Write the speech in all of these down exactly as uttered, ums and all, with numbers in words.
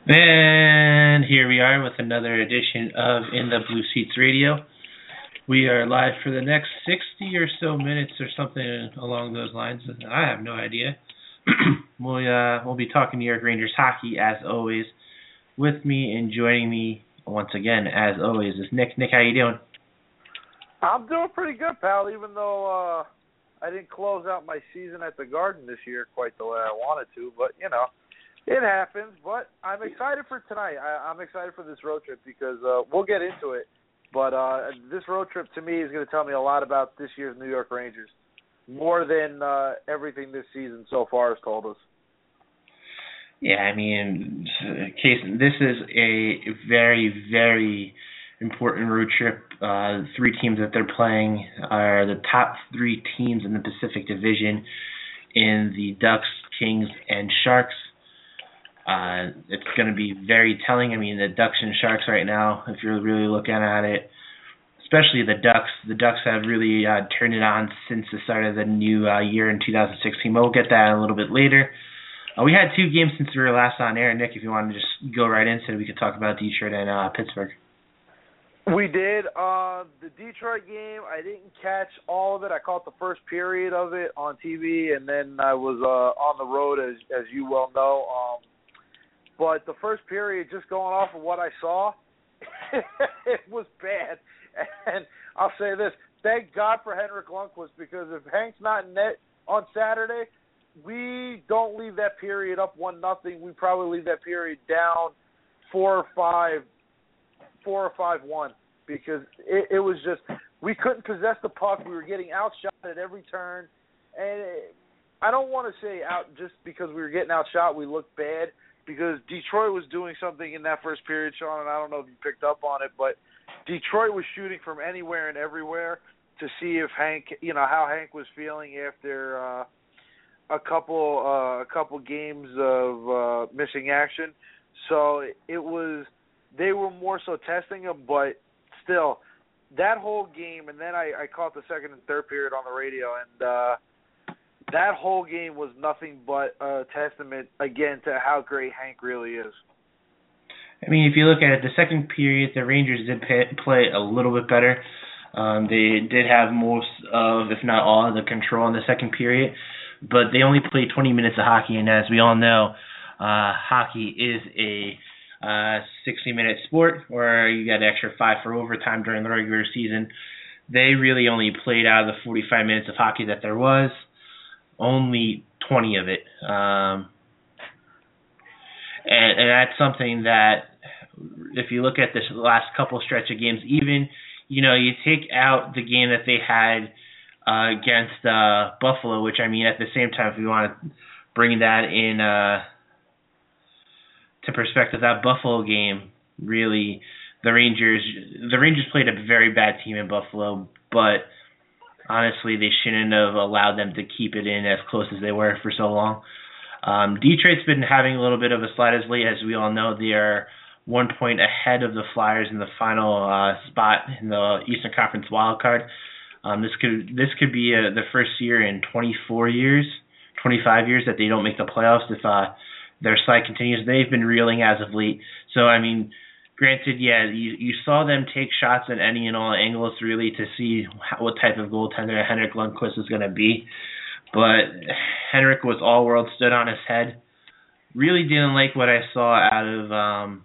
And here we are with another edition of In the Blue Seats Radio. We are live for the next sixty or so minutes or something along those lines. I have no idea. we'll, uh, we'll be talking New York Rangers hockey as always. With me and joining me once again, as always, is Nick. Nick, how you doing? I'm doing pretty good, pal, even though uh, I didn't close out my season at the Garden this year quite the way I wanted to. But, you know, it happens. But I'm excited for tonight. I, I'm excited for this road trip because uh, we'll get into it. But uh, this road trip, to me, is going to tell me a lot about this year's New York Rangers, more than uh, everything this season so far has told us. Yeah, I mean, case this is a very, very important road trip. Uh, the three teams that they're playing are the top three teams in the Pacific Division in the Ducks, Kings, and Sharks. Uh, it's going to be very telling. I mean, the Ducks and Sharks right now, if you're really looking at it, especially the Ducks, the Ducks have really uh, turned it on since the start of the new uh, year in two thousand sixteen. But we'll get that a little bit later. Uh, we had two games since we were last on air. Nick, if you want to just go right into it, we could talk about Detroit and uh, Pittsburgh. We did. Uh, the Detroit game, I didn't catch all of it. I caught the first period of it on T V, and then I was uh, on the road, as as you well know. Um, but the first period, just going off of what I saw, it was bad. And I'll say this, thank God for Henrik Lundqvist, because if Hank's not in net on Saturday, we don't leave that period up one nothing. We probably leave that period down four or five, four or five one, because it, it was just we couldn't possess the puck. We were getting outshot at every turn, and it, I don't want to say out just because we were getting outshot we looked bad, because Detroit was doing something in that first period, Sean, and I don't know if you picked up on it, but Detroit was shooting from anywhere and everywhere to see if Hank, you know, how Hank was feeling after uh, a couple uh, a couple games of uh, missing action. So it was, they were more so testing him, but still, that whole game, and then I, I caught the second and third period on the radio, and uh, that whole game was nothing but a testament, again, to how great Hank really is. I mean, if you look at it, the second period, the Rangers did pay, play a little bit better. Um, they did have most of, if not all, of the control in the second period, but they only played twenty minutes of hockey, and as we all know, uh, hockey is a uh, sixty-minute sport where you get an extra five for overtime during the regular season. They really only played out of the forty-five minutes of hockey that there was, only twenty of it. Um, and, and that's something that, if you look at this last couple stretch of games, even, you know, you take out the game that they had uh, against uh, Buffalo, which, I mean, at the same time, if we want to bring that in uh, to perspective, that Buffalo game, really, the Rangers, the Rangers played a very bad team in Buffalo, but honestly, they shouldn't have allowed them to keep it in as close as they were for so long. Um, Detroit's been having a little bit of a slide as late. As we all know, they are one point ahead of the Flyers in the final uh, spot in the Eastern Conference wild card. Um, this could this could be uh the first year in twenty-four years, twenty-five years that they don't make the playoffs if uh, their slide continues. They've been reeling as of late. So, I mean, granted, yeah, you, you saw them take shots at any and all angles really to see how, what type of goaltender Henrik Lundqvist was going to be. But Henrik was all-world, stood on his head. Really didn't like what I saw out of um,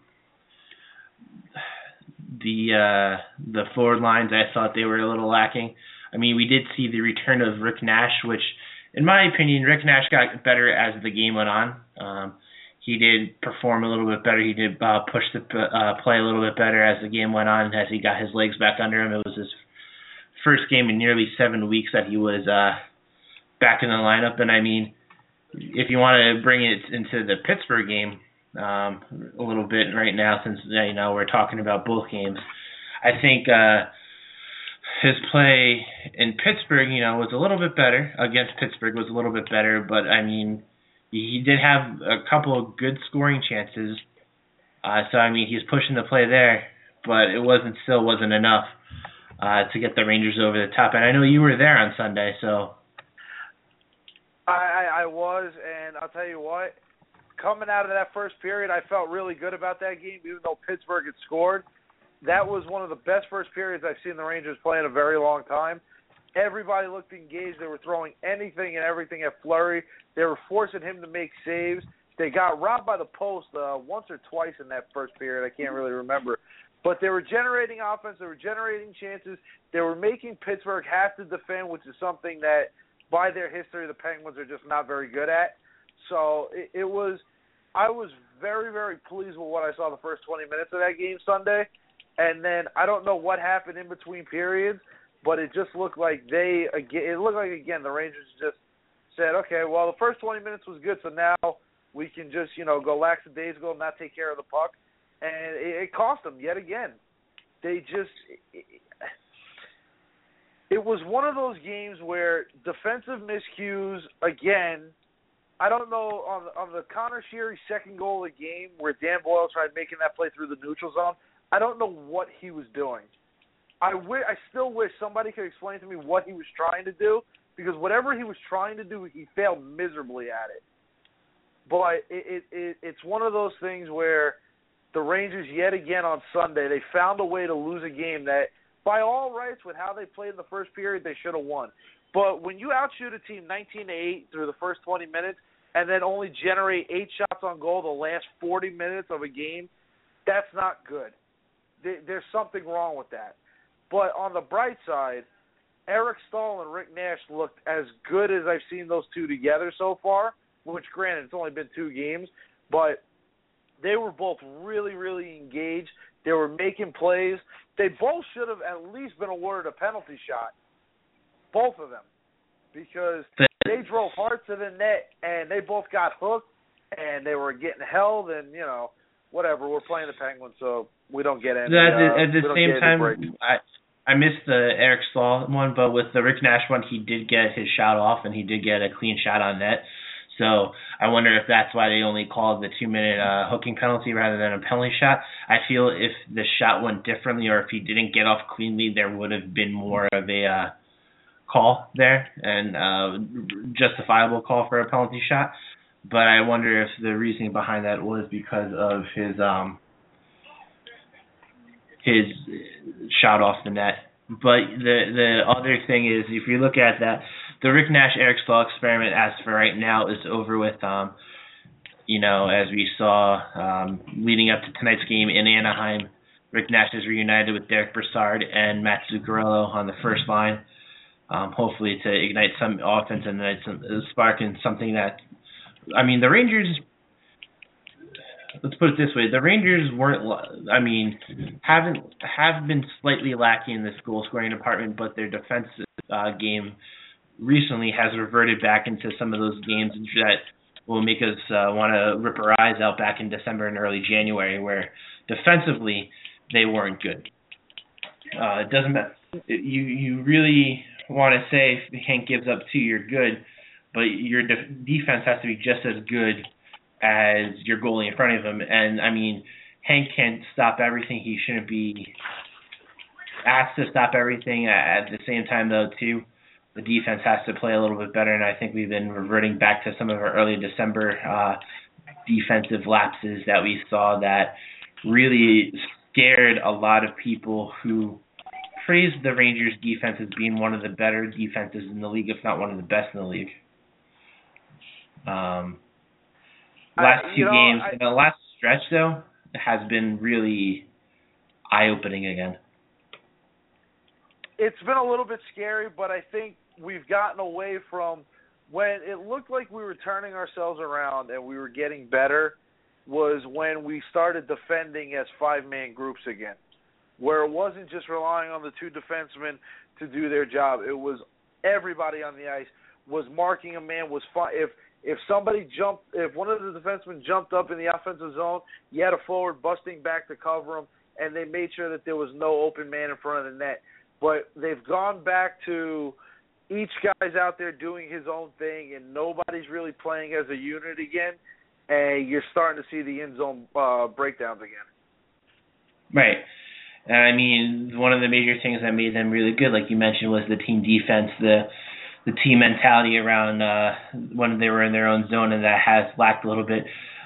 the uh, the forward lines. I thought they were a little lacking. I mean, we did see the return of Rick Nash, which, in my opinion, Rick Nash got better as the game went on. Um, he did perform a little bit better. He did uh, push the uh, play a little bit better as the game went on, as he got his legs back under him. It was his first game in nearly seven weeks that he was uh, back in the lineup. And, I mean, if you want to bring it into the Pittsburgh game um, a little bit right now, since you know we're talking about both games, I think uh, his play in Pittsburgh, you know, was a little bit better. Against Pittsburgh was a little bit better, but, I mean, he did have a couple of good scoring chances. Uh, so, I mean, he's pushing the play there, but it wasn't still wasn't enough uh, to get the Rangers over the top. And I know you were there on Sunday, so. I, I, I was, and I'll tell you what, coming out of that first period, I felt really good about that game, even though Pittsburgh had scored. That was one of the best first periods I've seen the Rangers play in a very long time. Everybody looked engaged. They were throwing anything and everything at Fleury. They were forcing him to make saves. They got robbed by the post uh, once or twice in that first period. I can't really remember. But they were generating offense. They were generating chances. They were making Pittsburgh have to defend, which is something that, by their history, the Penguins are just not very good at. So it, it was – I was very, very pleased with what I saw the first twenty minutes of that game Sunday. And then I don't know what happened in between periods, but it just looked like they – it looked like, again, the Rangers just said, okay, well, the first twenty minutes was good, so now – we can just, you know, go lackadaisical and not take care of the puck. And it, it cost them yet again. They just it, – it was one of those games where defensive miscues, again, I don't know, on the, on the Connor Sheary second goal of the game where Dan Boyle tried making that play through the neutral zone, I don't know what he was doing. I, w- I still wish somebody could explain to me what he was trying to do, because whatever he was trying to do, he failed miserably at it. But it, it, it, it's one of those things where the Rangers, yet again on Sunday, they found a way to lose a game that, by all rights, with how they played in the first period, they should have won. But when you outshoot a team nineteen to eight through the first twenty minutes and then only generate eight shots on goal the last forty minutes of a game, that's not good. There's something wrong with that. But on the bright side, Eric Staal and Rick Nash looked as good as I've seen those two together so far. Which, granted, it's only been two games, but they were both really, really engaged. They were making plays. They both should have at least been awarded a penalty shot, both of them, because they drove hard to the net, and they both got hooked, and they were getting held, and, you know, whatever. We're playing the Penguins, so we don't get any. At the, uh, at the same time, I, I missed the Eric Staal one, but with the Rick Nash one, he did get his shot off, and he did get a clean shot on net. So I wonder if that's why they only called the two-minute uh, hooking penalty rather than a penalty shot. I feel if the shot went differently or if he didn't get off cleanly, there would have been more of a uh, call there and uh, justifiable call for a penalty shot. But I wonder if the reasoning behind that was because of his um, his shot off the net. But the the other thing is, if you look at that, the Rick Nash Eric Staal experiment, as for right now, is over with. Um, you know, as we saw um, leading up to tonight's game in Anaheim, Rick Nash is reunited with Derek Brassard and Matt Zuccarello on the first line. Um, hopefully, to ignite some offense and some spark in something that, I mean, the Rangers. Let's put it this way: the Rangers weren't. I mean, haven't have been slightly lacking in this goal scoring department, but their defensive uh, game recently has reverted back into some of those games that will make us uh, want to rip our eyes out back in December and early January, where defensively they weren't good. Uh, it doesn't matter. You you really want to say if Hank gives up two, you're good, but your de- defense has to be just as good as your goalie in front of him. And, I mean, Hank can't stop everything. He shouldn't be asked to stop everything. At the same time, though, too, the defense has to play a little bit better, and I think we've been reverting back to some of our early December uh, defensive lapses that we saw that really scared a lot of people who praised the Rangers' defense as being one of the better defenses in the league, if not one of the best in the league. Um Last I, two know, games, I, the last stretch, though, has been really eye-opening again. It's been a little bit scary, but I think we've gotten away from when it looked like we were turning ourselves around and we were getting better was when we started defending as five-man groups again, where it wasn't just relying on the two defensemen to do their job. It was everybody on the ice was marking a man, was fi- if If somebody jumped, if one of the defensemen jumped up in the offensive zone, you had a forward busting back to cover him, and they made sure that there was no open man in front of the net. But they've gone back to each guy's out there doing his own thing, and nobody's really playing as a unit again, and you're starting to see the end zone uh, breakdowns again. Right. And I mean, one of the major things that made them really good, like you mentioned, was the team defense, the the team mentality around uh, when they were in their own zone, and that has lacked a little bit.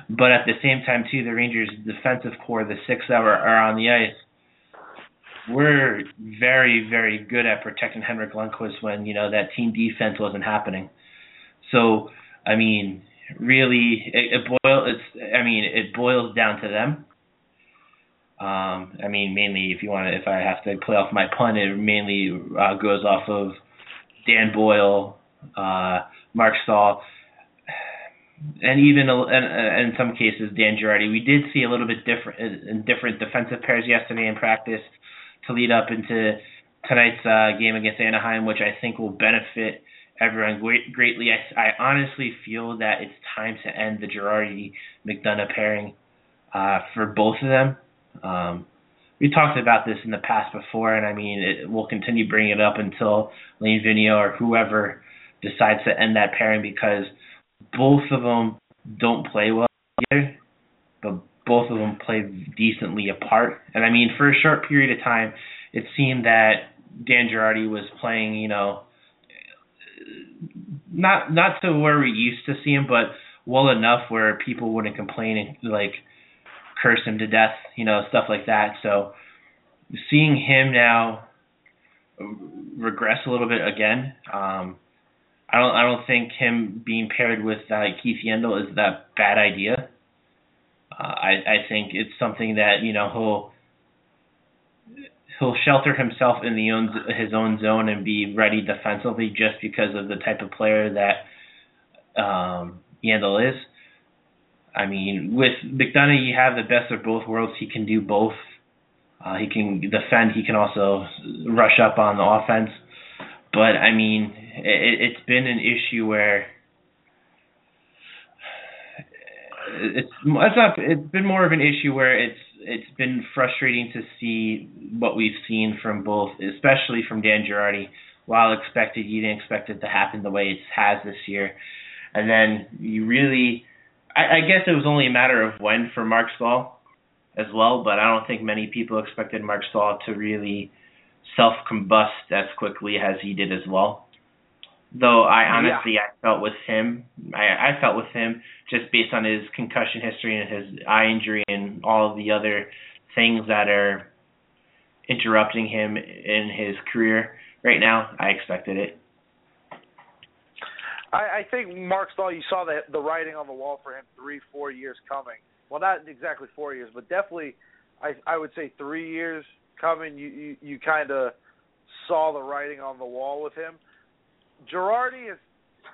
But at the same time, too, the Rangers' defensive core, the six that are, are on the ice, we're very, very good at protecting Henrik Lundqvist when, you know, that team defense wasn't happening. So, I mean, really, it, it boil. It's. I mean, it boils down to them. Um, I mean, mainly, if you want to, if I have to play off my pun, it mainly uh, goes off of Dan Boyle, uh, Mark Stahl, and even in, in some cases Dan Girardi. We did see a little bit different in different defensive pairs yesterday in practice to lead up into tonight's uh, game against Anaheim, which I think will benefit everyone great, greatly. I, I honestly feel that it's time to end the Girardi-McDonagh pairing uh, for both of them. Um, we talked about this in the past before, and I mean, it, we'll continue bringing it up until Lane Vigneault or whoever decides to end that pairing, because both of them don't play well together, but both of them play decently apart. And I mean, for a short period of time, it seemed that Dan Girardi was playing, you know, not not to where we used to see him, but well enough where people wouldn't complain and like curse him to death, you know, stuff like that. So seeing him now regress a little bit again, um, I don't I don't think him being paired with uh, Keith Yandle is that bad idea. Uh, I I think it's something that, you know, he'll he'll shelter himself in the own, his own zone and be ready defensively just because of the type of player that um, Yandle is. I mean, with McDonagh, you have the best of both worlds. He can do both. Uh, he can defend. He can also rush up on the offense. But, I mean, it, it's been an issue where it's it's not it's been more of an issue where it's it's been frustrating to see what we've seen from both, especially from Dan Girardi. While expected, you didn't expect it to happen the way it has this year. And then you really, I, I guess it was only a matter of when for Mark Stahl as well, but I don't think many people expected Mark Stahl to really self-combust as quickly as he did as well. Though I honestly, yeah. I felt with him, I, I felt with him just based on his concussion history and his eye injury and all of the other things that are interrupting him in his career right now, I expected it. I, I think Mark Stahl, you saw the, the writing on the wall for him three, four years coming. Well, not exactly four years, but definitely I, I would say three years coming. You, you, you kind of saw the writing on the wall with him. Girardi is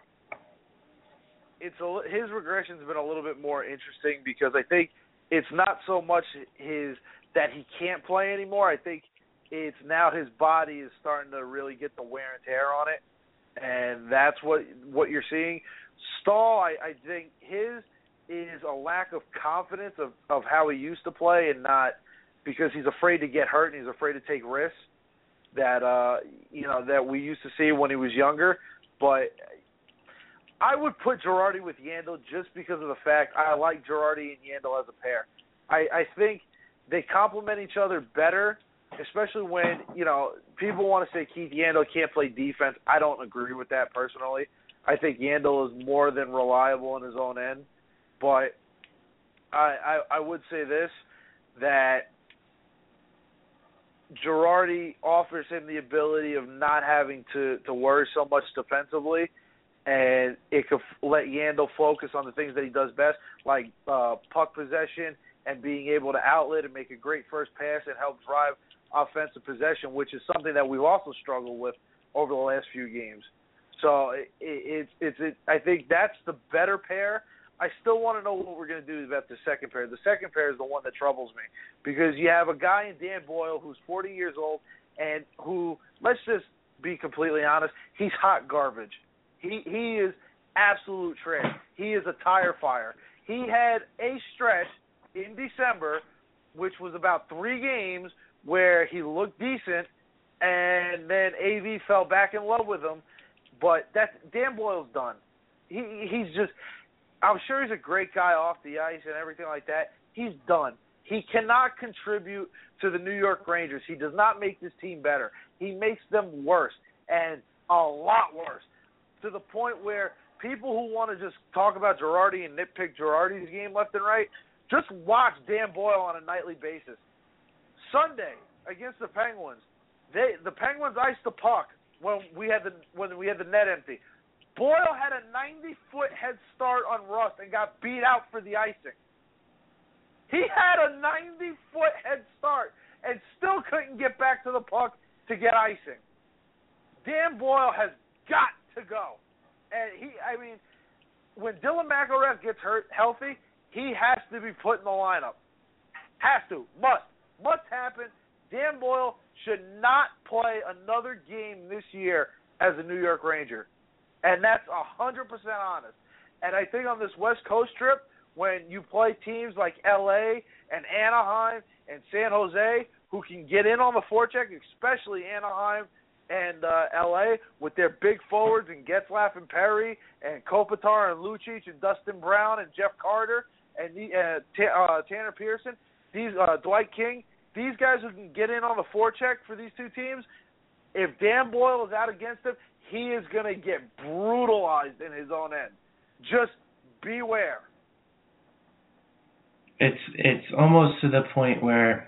it's a, his regression's been a little bit more interesting because I think it's not so much his that he can't play anymore. I think it's now his body is starting to really get the wear and tear on it, and that's what what you're seeing. Stahl, I, I think his is a lack of confidence of, of how he used to play, and not because he's afraid to get hurt and he's afraid to take risks that uh you know that we used to see when he was younger. But I would put Girardi with Yandle just because of the fact I like Girardi and Yandle as a pair. I, I think they complement each other better, especially when, you know, people want to say Keith Yandle can't play defense. I don't agree with that personally. I think Yandle is more than reliable in his own end. But I I, I would say this, that Girardi offers him the ability of not having to, to worry so much defensively, and it could let Yandle focus on the things that he does best, like uh, puck possession and being able to outlet and make a great first pass and help drive offensive possession, which is something that we've also struggled with over the last few games. So it, it, it's it, I think that's the better pair. I still want to know what we're going to do about the second pair. The second pair is the one that troubles me because you have a guy in Dan Boyle who's forty years old and who, let's just be completely honest, he's hot garbage. He he is absolute trash. He is a tire fire. He had a stretch in December, which was about three games, where he looked decent, and then A V fell back in love with him. But that's, Dan Boyle's done. He he's just. I'm sure he's a great guy off the ice and everything like that. He's done. He cannot contribute to the New York Rangers. He does not make this team better. He makes them worse, and a lot worse, to the point where people who want to just talk about Girardi and nitpick Girardi's game left and right, just watch Dan Boyle on a nightly basis. Sunday against the Penguins, they the Penguins iced the puck when we had the when we had the net empty. Boyle had a ninety-foot head start on Rust and got beat out for the icing. He had a ninety-foot head start and still couldn't get back to the puck to get icing. Dan Boyle has got to go. And he, I mean, when Dylan McIlrath gets hurt, healthy, he has to be put in the lineup. Has to. Must. Must happen. Dan Boyle should not play another game this year as a New York Ranger. And that's one hundred percent honest. And I think on this West Coast trip, when you play teams like L A and Anaheim and San Jose who can get in on the forecheck, especially Anaheim and uh, L A with their big forwards and Getzlaf and Perry and Kopitar and Lucic and Dustin Brown and Jeff Carter and the, uh, T- uh, Tanner Pearson, these uh, Dwight King, these guys who can get in on the forecheck for these two teams, if Dan Boyle is out against them, he is going to get brutalized in his own end. Just beware. It's it's almost to the point where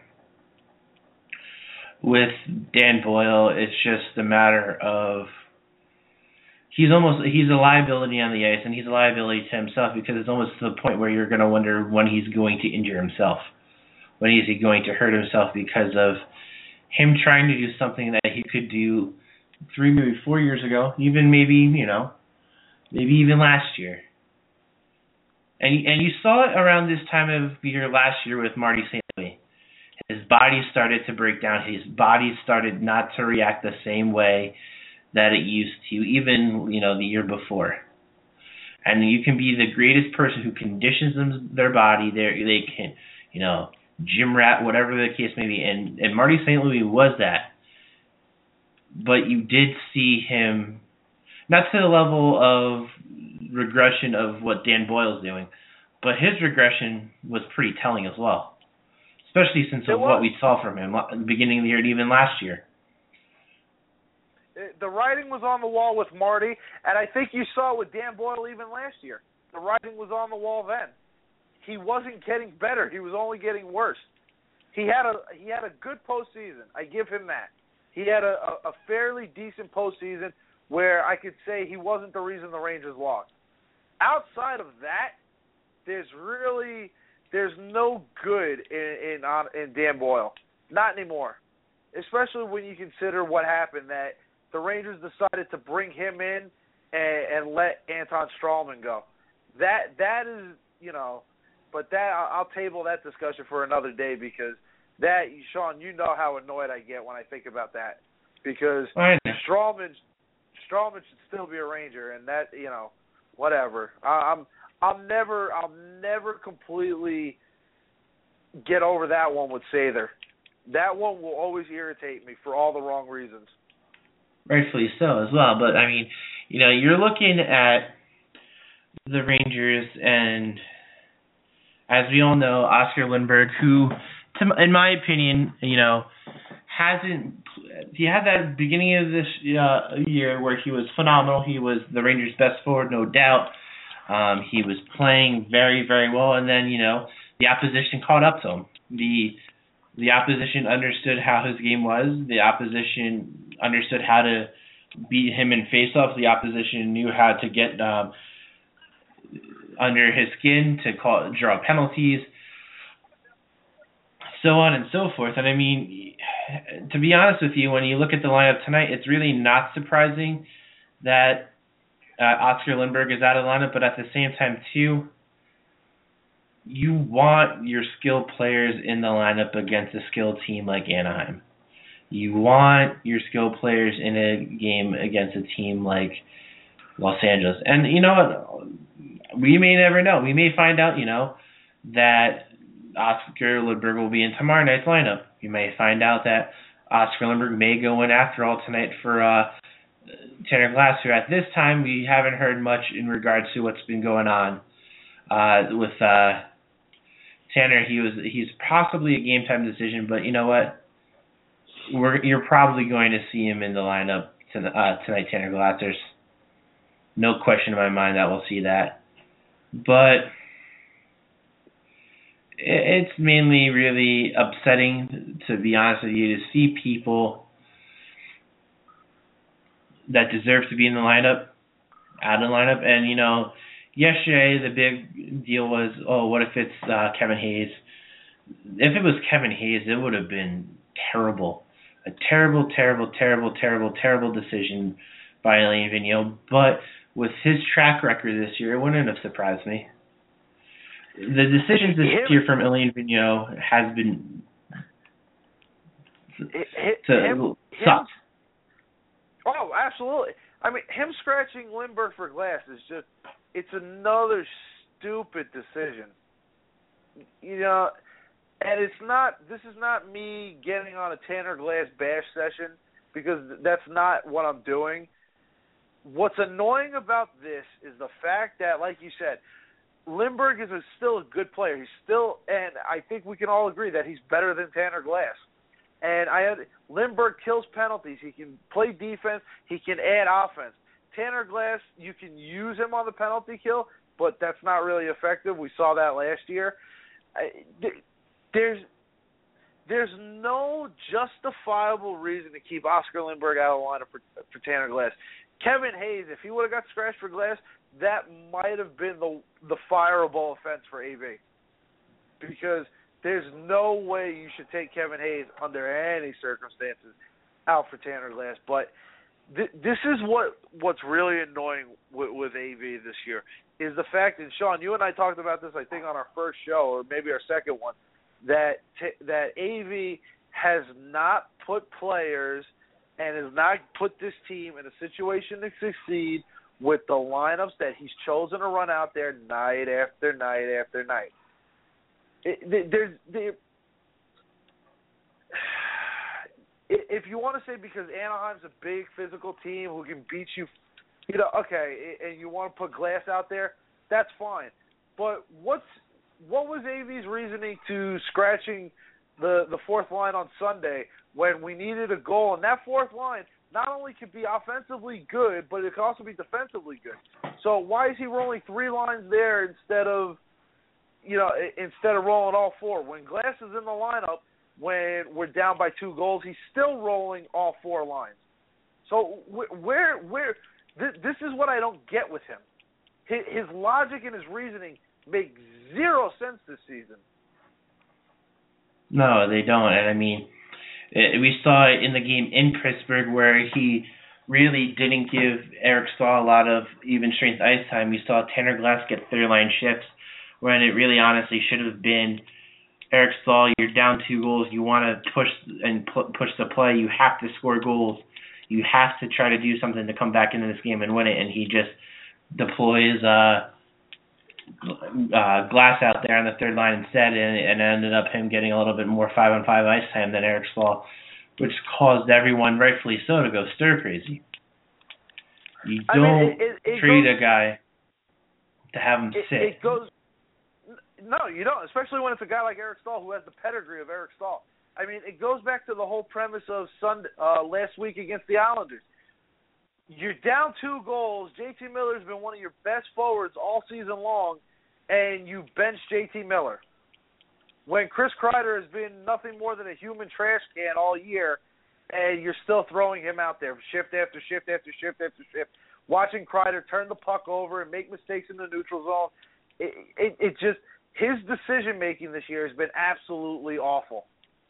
with Dan Boyle, it's just a matter of he's almost he's a liability on the ice, and he's a liability to himself because it's almost to the point where you're going to wonder when he's going to injure himself. When is he going to hurt himself because of him trying to do something that he could do three, maybe four years ago, even maybe, you know, maybe even last year. And and you saw it around this time of year last year with Marty Saint Louis. His body started to break down. His body started not to react the same way that it used to, even, you know, the year before. And you can be the greatest person who conditions them, their body. They they can, you know, gym rat, whatever the case may be. And, and Marty Saint Louis was that. But you did see him, not to the level of regression of what Dan Boyle's doing, but his regression was pretty telling as well, especially since of what we saw from him at the beginning of the year and even last year. The writing was on the wall with Marty, and I think you saw it with Dan Boyle even last year. The writing was on the wall then. He wasn't getting better. He was only getting worse. He had a he had a good postseason. I give him that. He had a, a, a fairly decent postseason where I could say he wasn't the reason the Rangers lost. Outside of that, there's really there's no good in in, on, in Dan Boyle. Not anymore. Especially when you consider what happened, that the Rangers decided to bring him in and, and let Anton Strawman go. That that is, you know, but that I'll table that discussion for another day because that, Sean, you know how annoyed I get when I think about that because Strawman Strawman should still be a Ranger, and that, you know, whatever. I'm I'll never I'll never completely get over that one with Sather. That one will always irritate me for all the wrong reasons. Rightfully so as well. But, I mean, you know, you're looking at the Rangers, and as we all know, Oscar Lindberg, who, to, in my opinion, you know, hasn't – he had that beginning of this uh, year where he was phenomenal. He was the Rangers' best forward, no doubt. Um, he was playing very, very well, and then, you know, the opposition caught up to him. The the opposition understood how his game was. The opposition understood how to beat him in faceoffs. The opposition knew how to get um, under his skin to call draw penalties, so on and so forth. And I mean, to be honest with you, when you look at the lineup tonight, it's really not surprising that uh, Oscar Lindberg is out of the lineup. But at the same time, too, you want your skilled players in the lineup against a skilled team like Anaheim. You want your skilled players in a game against a team like Los Angeles. And you know what? We may never know. We may find out, you know, that Oscar Lindberg will be in tomorrow night's lineup. You may find out that Oscar Lindberg may go in after all tonight for uh, Tanner Glass, who at this time we haven't heard much in regards to what's been going on uh, with uh, Tanner. He was he's possibly a game time decision, but you know what? We're you're probably going to see him in the lineup to, uh, tonight, Tanner Glass. There's no question in my mind that we'll see that. But it's mainly really upsetting, to be honest with you, to see people that deserve to be in the lineup out of the lineup. And, you know, yesterday the big deal was, oh, what if it's uh, Kevin Hayes? If it was Kevin Hayes, it would have been terrible. A terrible, terrible, terrible, terrible, terrible decision by Alain Vigneault. But with his track record this year, it wouldn't have surprised me. The decisions this him, year from Alain Vigneault has been to him, sucked. Oh, absolutely. I mean, him scratching Lindbergh for Glass is just, it's another stupid decision. You know, and it's not, this is not me getting on a Tanner Glass bash session, because that's not what I'm doing. What's annoying about this is the fact that, like you said, Lindbergh is a, still a good player. He's still, and I think we can all agree that he's better than Tanner Glass. And I had, Lindbergh kills penalties. He can play defense. He can add offense. Tanner Glass, you can use him on the penalty kill, but that's not really effective. We saw that last year. I, there's there's no justifiable reason to keep Oscar Lindbergh out of the lineup for, for Tanner Glass. Kevin Hayes, if he would have got scratched for Glass, that might have been the the fireable offense for A V. Because there's no way you should take Kevin Hayes under any circumstances out for Tanner Glass. But th- this is what what's really annoying with, with A V this year, is the fact, and Sean, you and I talked about this, I think, on our first show, or maybe our second one, that t- that A V has not put players and has not put this team in a situation to succeed with the lineups that he's chosen to run out there night after night after night. It, there's, there, if you want to say because Anaheim's a big physical team who can beat you, you know, okay, and you want to put Glass out there, that's fine. But what's what was A V's reasoning to scratching the the fourth line on Sunday when we needed a goal? And that fourth line not only could be offensively good, but it could also be defensively good. So why is he rolling three lines there instead of, you know, instead of rolling all four? When Glass is in the lineup, when we're down by two goals, he's still rolling all four lines. So where, where, this is what I don't get with him. His logic and his reasoning make zero sense this season. No, they don't. And I mean, we saw it in the game in Pittsburgh where he really didn't give Eric Staal a lot of even strength ice time. We saw Tanner Glass get third line shifts when it really honestly should have been Eric Staal. You're down two goals. You want to push and pu- push the play. You have to score goals. You have to try to do something to come back into this game and win it. And he just deploys uh, uh, Glass out there on the third line instead, and, and it ended up him getting a little bit more five-on-five ice time than Eric Staal, which caused everyone, rightfully so, to go stir crazy. You don't I mean, it, it, it treat goes, a guy to have him it, sit. It goes, no, you don't, especially when it's a guy like Eric Staal who has the pedigree of Eric Staal. I mean, it goes back to the whole premise of Sunday, uh, last week against the Islanders. You're down two goals. J T Miller's been one of your best forwards all season long, and you bench J T Miller. When Chris Kreider has been nothing more than a human trash can all year, and you're still throwing him out there shift after shift after shift after shift, watching Kreider turn the puck over and make mistakes in the neutral zone, it, it, it just, his decision-making this year has been absolutely awful.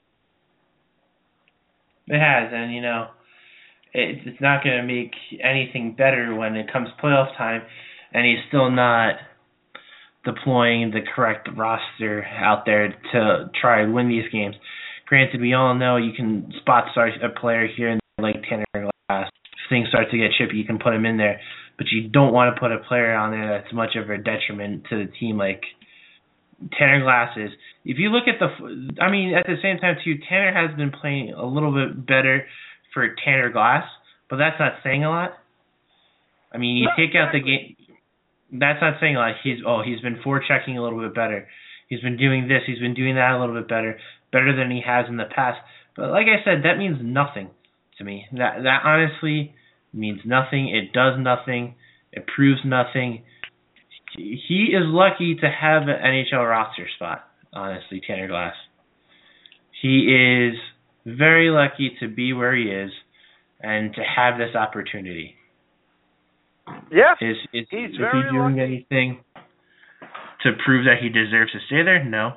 It has, and, you know, it, it's not going to make anything better when it comes playoff time, and he's still not deploying the correct roster out there to try and win these games. Granted, we all know you can spot start a player here and there like Tanner Glass. If things start to get chippy, you can put him in there, but you don't want to put a player on there that's much of a detriment to the team like Tanner Glass is. If you look at the, I mean, at the same time too, Tanner has been playing a little bit better for Tanner Glass, but that's not saying a lot. I mean, you no, take exactly. out the game. That's not saying a lot. He's oh, he's been forechecking a little bit better. He's been doing this. He's been doing that a little bit better, better than he has in the past. But like I said, that means nothing to me. That that honestly means nothing. It does nothing. It proves nothing. He is lucky to have an N H L roster spot, honestly, Tanner Glass. He is very lucky to be where he is and to have this opportunity. Yeah, is, is, he's is very he doing lucky. anything to prove that he deserves to stay there? No.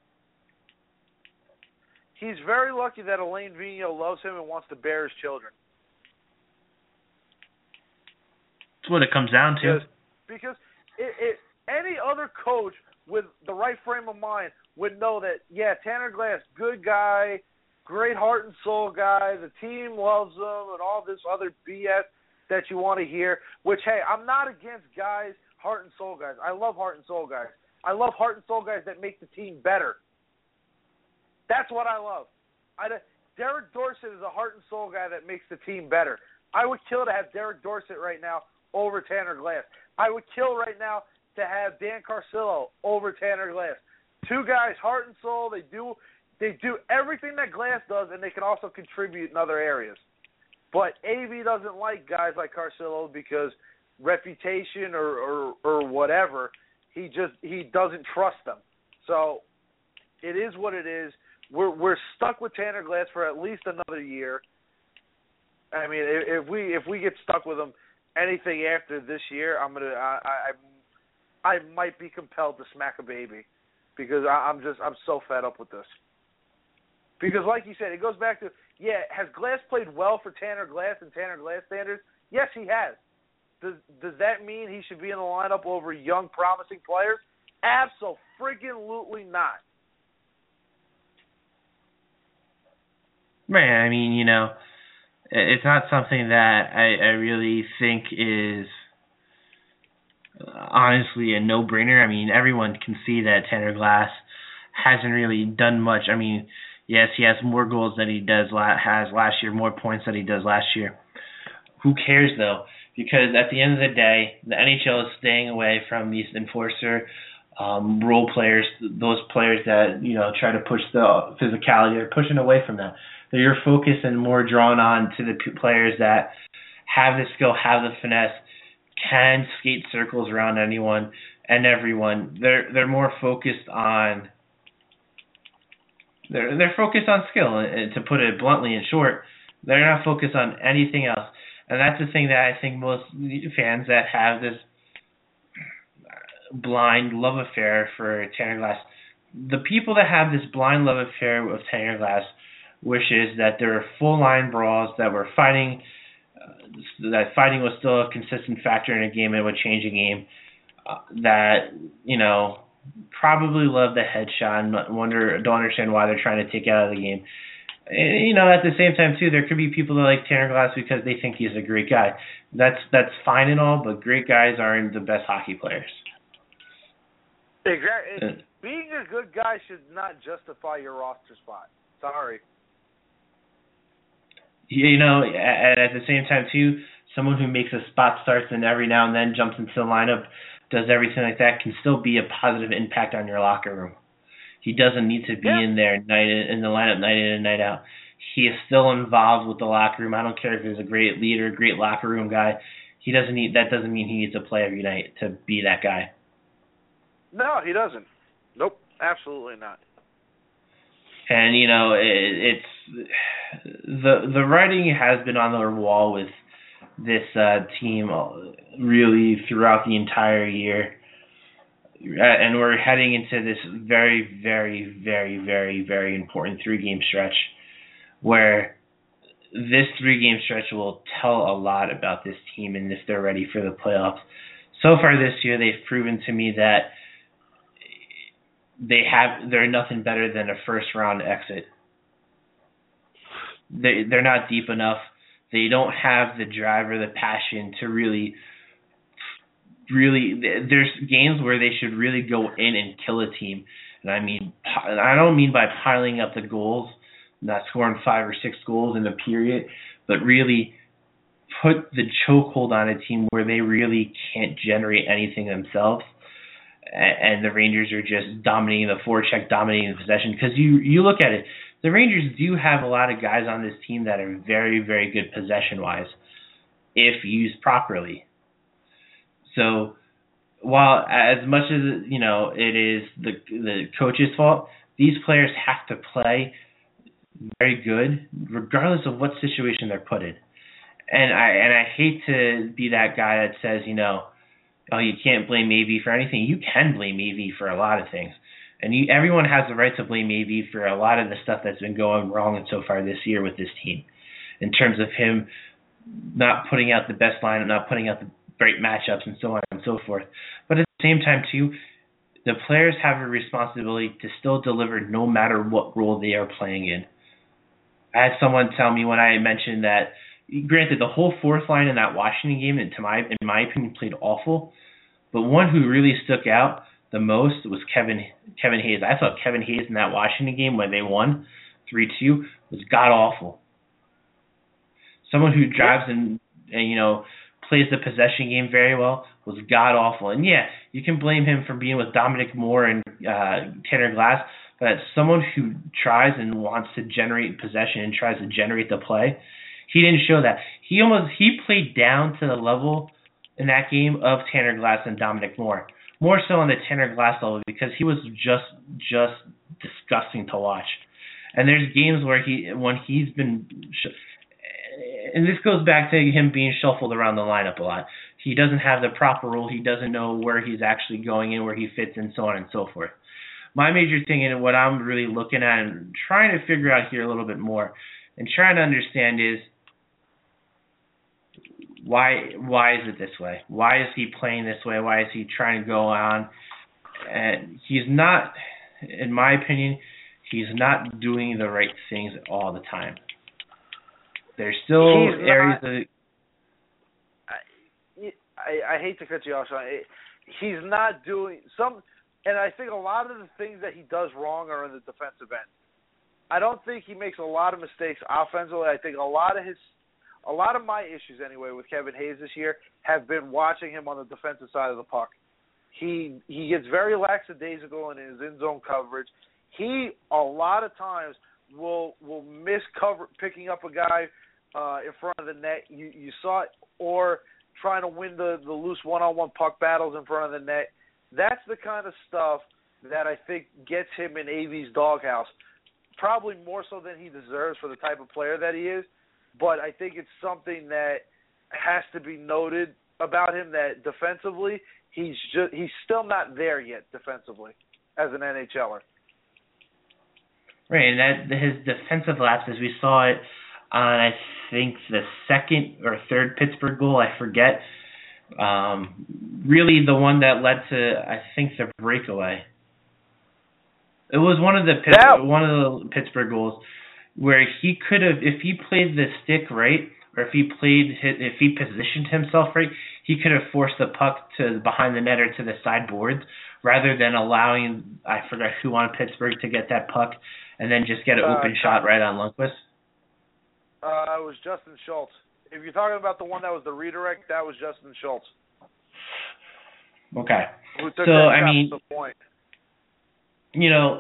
He's very lucky that Alain Vigneault loves him and wants to bear his children. That's what it comes down to. Because, because it, it, any other coach with the right frame of mind would know that, yeah, Tanner Glass, good guy, great heart and soul guy, the team loves him, and all this other B S that you want to hear, which, hey, I'm not against guys, heart and soul guys. I love heart and soul guys. I love heart and soul guys that make the team better. That's what I love. I, Derek Dorsett is a heart and soul guy that makes the team better. I would kill to have Derek Dorsett right now over Tanner Glass. I would kill right now to have Dan Carcillo over Tanner Glass. Two guys, heart and soul. They do they do everything that Glass does, and they can also contribute in other areas. But A V doesn't like guys like Carcillo because reputation or, or, or whatever, he just he doesn't trust them. So it is what it is. We're we're stuck with Tanner Glass for at least another year. I mean, if, if we if we get stuck with him anything after this year, I'm gonna I I, I might be compelled to smack a baby because I, I'm just I'm so fed up with this. Because like you said, it goes back to yeah, has Glass played well for Tanner Glass and Tanner Glass standards? Yes, he has. Does does that mean he should be in the lineup over young, promising players? Abso-freaking-lutely not. Right, I mean, you know, it's not something that I, I really think is honestly a no-brainer. I mean, everyone can see that Tanner Glass hasn't really done much. I mean, yes, he has more goals than he does la- has last year, more points than he does last year. Who cares, though? Because at the end of the day, the N H L is staying away from these enforcer um, role players, those players that, you know, try to push the physicality. They're pushing away from that. They're focused and more drawn on to the p- players that have the skill, have the finesse, can skate circles around anyone and everyone. They're they're more focused on they're they're focused on skill. And to put it bluntly and short, they're not focused on anything else. And that's the thing that I think most fans that have this blind love affair for Tanner Glass, the people that have this blind love affair with Tanner Glass wishes that there were full line brawls, that were fighting, uh, that fighting was still a consistent factor in a game and would change a game, uh, that, you know, probably love the headshot and wonder, don't understand why they're trying to take it out of the game. And, you know, at the same time, too, there could be people that like Tanner Glass because they think he's a great guy. That's that's fine and all, but great guys aren't the best hockey players. Exactly. Uh, Being a good guy should not justify your roster spot. Sorry. You know, at, at the same time, too, someone who makes a spot starts and every now and then jumps into the lineup, does everything like that, can still be a positive impact on your locker room. He doesn't need to be yeah. in there night in, in the lineup night in and night out. He is still involved with the locker room. I don't care if he's a great leader, great locker room guy. He doesn't need. That doesn't mean he needs to play every night to be that guy. No, he doesn't. Nope, absolutely not. And you know, it, it's the the writing has been on the wall with this uh, team really throughout the entire year. And we're heading into this very, very, very, very, very important three-game stretch where this three-game stretch will tell a lot about this team and if they're ready for the playoffs. So far this year, they've proven to me that they have they're nothing better than a first-round exit. They they're not deep enough. They don't have the drive or the passion to really. Really, there's games where they should really go in and kill a team. And I mean, I don't mean by piling up the goals, not scoring five or six goals in a period, but really put the chokehold on a team where they really can't generate anything themselves. And the Rangers are just dominating the forecheck, dominating the possession. Because you, you look at it, the Rangers do have a lot of guys on this team that are very, very good possession-wise, if used properly. So while as much as you know it is the the coach's fault, these players have to play very good regardless of what situation they're put in. And I and I hate to be that guy that says, you know, oh, you can't blame A V for anything. You can blame A V for a lot of things. And you, everyone has the right to blame A V for a lot of the stuff that's been going wrong so far this year with this team, in terms of him not putting out the best lineup, not putting out the great matchups, and so on and so forth. But at the same time, too, the players have a responsibility to still deliver no matter what role they are playing in. I had someone tell me when I mentioned that, granted, the whole fourth line in that Washington game, and to my, in my opinion, played awful, but one who really stuck out the most was Kevin Kevin Hayes. I thought Kevin Hayes in that Washington game when they won three two was god-awful. Someone who drives and, and, you know, plays the possession game very well was god-awful. And, yeah, you can blame him for being with Dominic Moore and uh, Tanner Glass, but as someone who tries and wants to generate possession and tries to generate the play, he didn't show that. He almost he played down to the level in that game of Tanner Glass and Dominic Moore. More so on the Tanner Glass level because he was just just disgusting to watch. And there's games where he when he's been and this goes back to him being shuffled around the lineup a lot. He doesn't have the proper role. He doesn't know where he's actually going in, where he fits, and so on and so forth. My major thing and what I'm really looking at and trying to figure out here a little bit more and trying to understand is why why is it this way? Why is he playing this way? Why is he trying to go on? And he's not, in my opinion, he's not doing the right things all the time. There's still he's areas not, of... I, I, I hate to cut you off, Sean. He's not doing some, and I think a lot of the things that he does wrong are in the defensive end. I don't think he makes a lot of mistakes offensively. I think a lot of his, a lot of my issues anyway with Kevin Hayes this year have been watching him on the defensive side of the puck. He he gets very lackadaisical in his in zone coverage. He a lot of times will will miss cover picking up a guy uh, in front of the net. You you saw it, or trying to win the, the loose one-on-one puck battles in front of the net. That's the kind of stuff that I think gets him in A V's doghouse. Probably more so than he deserves for the type of player that he is. But I think it's something that has to be noted about him, that defensively, he's just, he's still not there yet defensively as an NHLer. Right, and that his defensive lapses, we saw it on, I think, the second or third Pittsburgh goal, I forget. Um, really the one that led to, I think, the breakaway. It was one of the Pittsburgh, one of the Pittsburgh goals where he could have, if he played the stick right, or if he played, if he positioned himself right, he could have forced the puck to behind the net or to the sideboards, rather than allowing, I forgot who on Pittsburgh to get that puck and then just get an uh, open shot right on Lundqvist. Uh, it was Justin Schultz. If you're talking about the one that was the redirect, that was Justin Schultz. Okay. Who took so, that I mean, to the point. You know,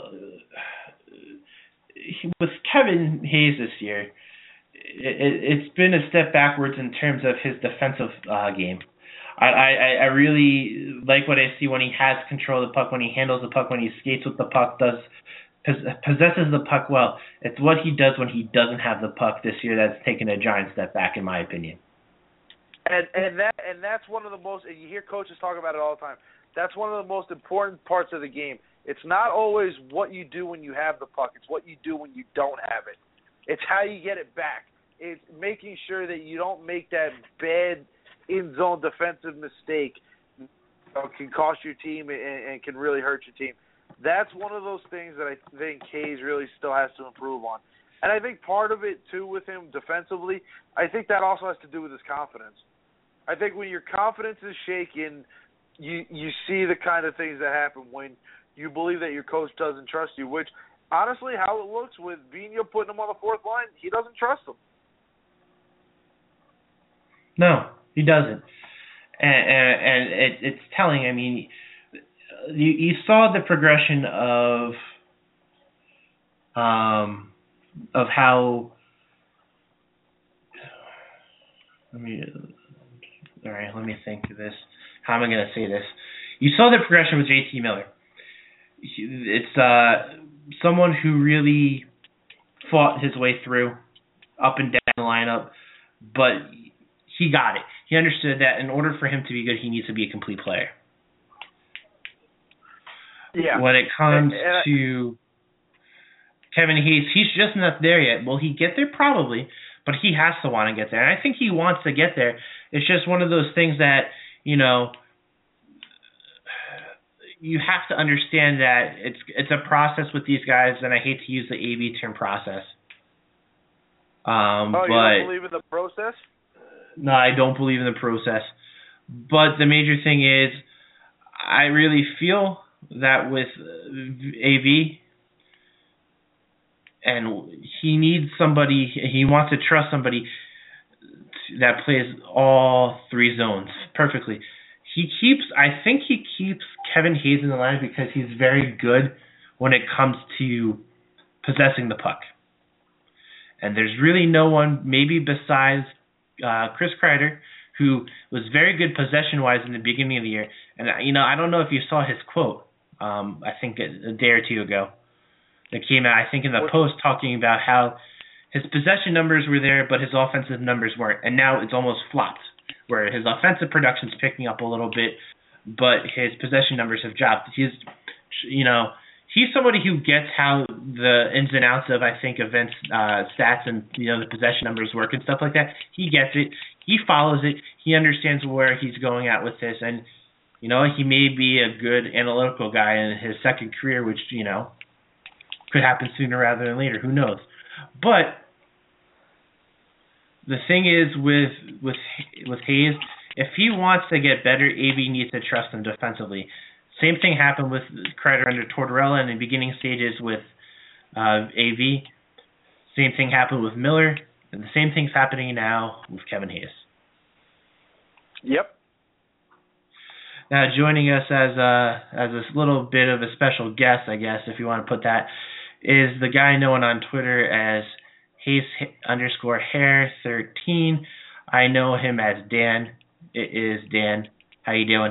with Kevin Hayes this year, it, it, it's been a step backwards in terms of his defensive uh, game. I, I, I really like what I see when he has control of the puck, when he handles the puck, when he skates with the puck, does possesses the puck well. It's what he does when he doesn't have the puck this year that's taken a giant step back, in my opinion. And and that and that's one of the most, and you hear coaches talk about it all the time, that's one of the most important parts of the game. It's not always what you do when you have the puck. It's what you do when you don't have it. It's how you get it back. It's making sure that you don't make that bad in-zone defensive mistake that can cost your team and, and can really hurt your team. That's one of those things that I think Hayes really still has to improve on. And I think part of it, too, with him defensively, I think that also has to do with his confidence. I think when your confidence is shaken, you you see the kind of things that happen when you believe that your coach doesn't trust you, which, honestly, how it looks with Vigneault putting him on the fourth line, he doesn't trust him. No, he doesn't. And, and, and it, it's telling. I mean, you, you saw the progression of um, of how. Let me. All right, let me think of this. how am I going to say this? You saw the progression with J T Miller. It's uh, someone who really fought his way through up and down the lineup, but he got it. He understood that in order for him to be good, he needs to be a complete player. Yeah. When it comes and, and I, to Kevin Hayes, he's just not there yet. Will he get there? Probably, but he has to want to get there. And I think he wants to get there. It's just one of those things that, you know, you have to understand that it's it's a process with these guys, and I hate to use the A V term process. Um, oh, but, you don't believe in the process? No, I don't believe in the process. But the major thing is, I really feel that with A V, and he needs somebody, he wants to trust somebody that plays all three zones perfectly. He keeps, I think he keeps Kevin Hayes in the line because he's very good when it comes to possessing the puck. And there's really no one, maybe besides uh, Chris Kreider, who was very good possession-wise in the beginning of the year. And, you know, I don't know if you saw his quote, um, I think a, a day or two ago, that came out, I think, in the Post, talking about how his possession numbers were there, but his offensive numbers weren't. And now it's almost flopped, where his offensive production's picking up a little bit, but his possession numbers have dropped. He's, you know, he's somebody who gets how the ins and outs of, I think, events, uh, stats and, you know, the possession numbers work and stuff like that. He gets it. He follows it. He understands where he's going at with this. And, you know, he may be a good analytical guy in his second career, which, you know, could happen sooner rather than later. Who knows? But the thing is with with with Hayes, if he wants to get better, A V needs to trust him defensively. Same thing happened with Kreider under Tortorella in the beginning stages with uh, A V. Same thing happened with Miller, and the same thing's happening now with Kevin Hayes. Yep. Now joining us as a as a little bit of a special guest, I guess, if you want to put that, is the guy known on Twitter as Hayes underscore hair thirteen. I know him as Dan. It is Dan. How you doing?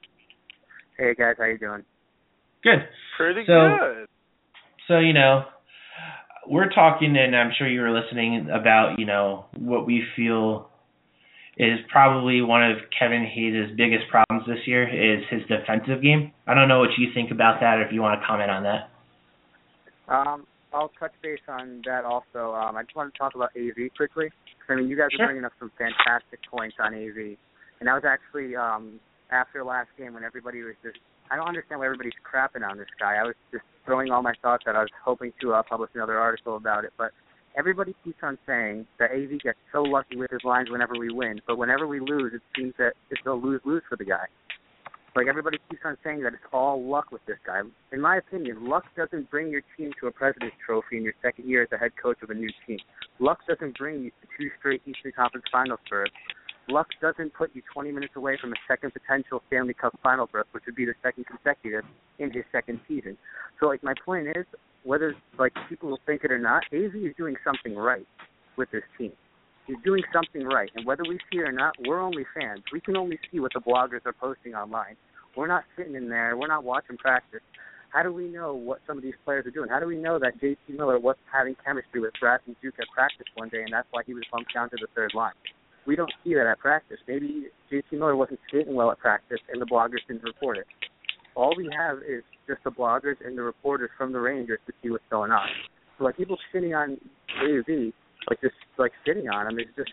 Hey guys, how you doing? Good. Pretty so, good. So, you know, we're talking, and I'm sure you were listening, about, you know, what we feel is probably one of Kevin Hayes' biggest problems this year is his defensive game. I don't know what you think about that, or if you want to comment on that. Um, I'll touch base on that also. Um, I just want to talk about A V quickly. I mean, you guys Sure. are bringing up some fantastic points on A V. And that was actually um, after last game when everybody was just, I don't understand why everybody's crapping on this guy. I was just throwing all my thoughts out. I was hoping to uh, publish another article about it. But everybody keeps on saying that A V gets so lucky with his lines whenever we win. But whenever we lose, it seems that it's a lose-lose for the guy. Like, everybody keeps on saying that it's all luck with this guy. In my opinion, luck doesn't bring your team to a President's Trophy in your second year as a head coach of a new team. Luck doesn't bring you to two straight Eastern Conference Finals berths. Luck doesn't put you twenty minutes away from a second potential Stanley Cup final berth, which would be the second consecutive in his second season. So, like, my point is, whether, like, people will think it or not, A V is doing something right with this team. He's doing something right, and whether we see it or not, we're only fans. We can only see what the bloggers are posting online. We're not sitting in there. We're not watching practice. How do we know what some of these players are doing? How do we know that J T Miller wasn't having chemistry with Rasmus Duke at practice one day, and that's why he was bumped down to the third line? We don't see that at practice. Maybe J T Miller wasn't skating well at practice, and the bloggers didn't report it. All we have is just the bloggers and the reporters from the Rangers to see what's going on. So, like, people shitting on A V, like, just, like, shitting on him, is just,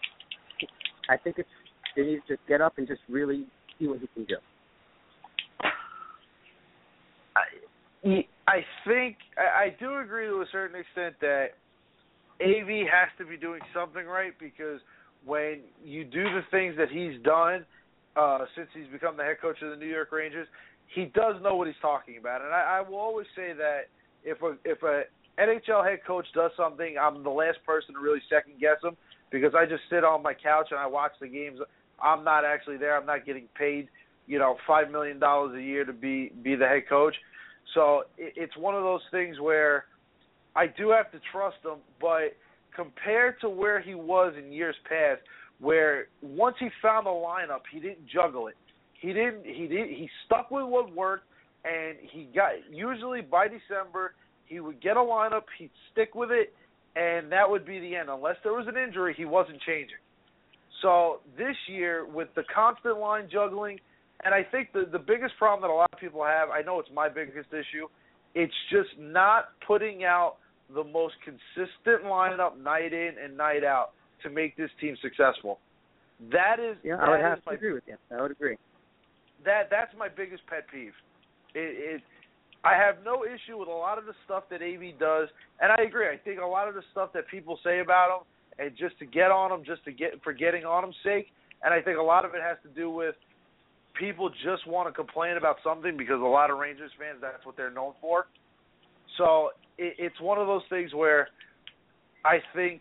I think it's, they need to just get up and just really see what he can do. I, I think, I, I do agree to a certain extent that A V has to be doing something right, because when you do the things that he's done uh, since he's become the head coach of the New York Rangers, he does know what he's talking about. And I, I will always say that if a if a N H L head coach does something, I'm the last person to really second guess him, because I just sit on my couch and I watch the games. I'm not actually there. I'm not getting paid, you know, five million dollars a year to be, be the head coach. So it, it's one of those things where I do have to trust him, but compared to where he was in years past, where once he found the lineup, he didn't juggle it. he didn't. He did. He stuck with what worked, and he got. Usually by December, he would get a lineup. He'd stick with it, and that would be the end. Unless there was an injury, he wasn't changing. So this year, with the constant line juggling, and I think the the biggest problem that a lot of people have, I know it's my biggest issue, it's just not putting out the most consistent lineup night in and night out to make this team successful. That is. Yeah, that I would have is to my, agree with you. I would agree. That that's my biggest pet peeve. It, it I have no issue with a lot of the stuff that A V does, and I agree. I think a lot of the stuff that people say about him, and just to get on him, just to get for getting on him's sake, and I think a lot of it has to do with people just want to complain about something because a lot of Rangers fans, that's what they're known for. So it, it's one of those things where I think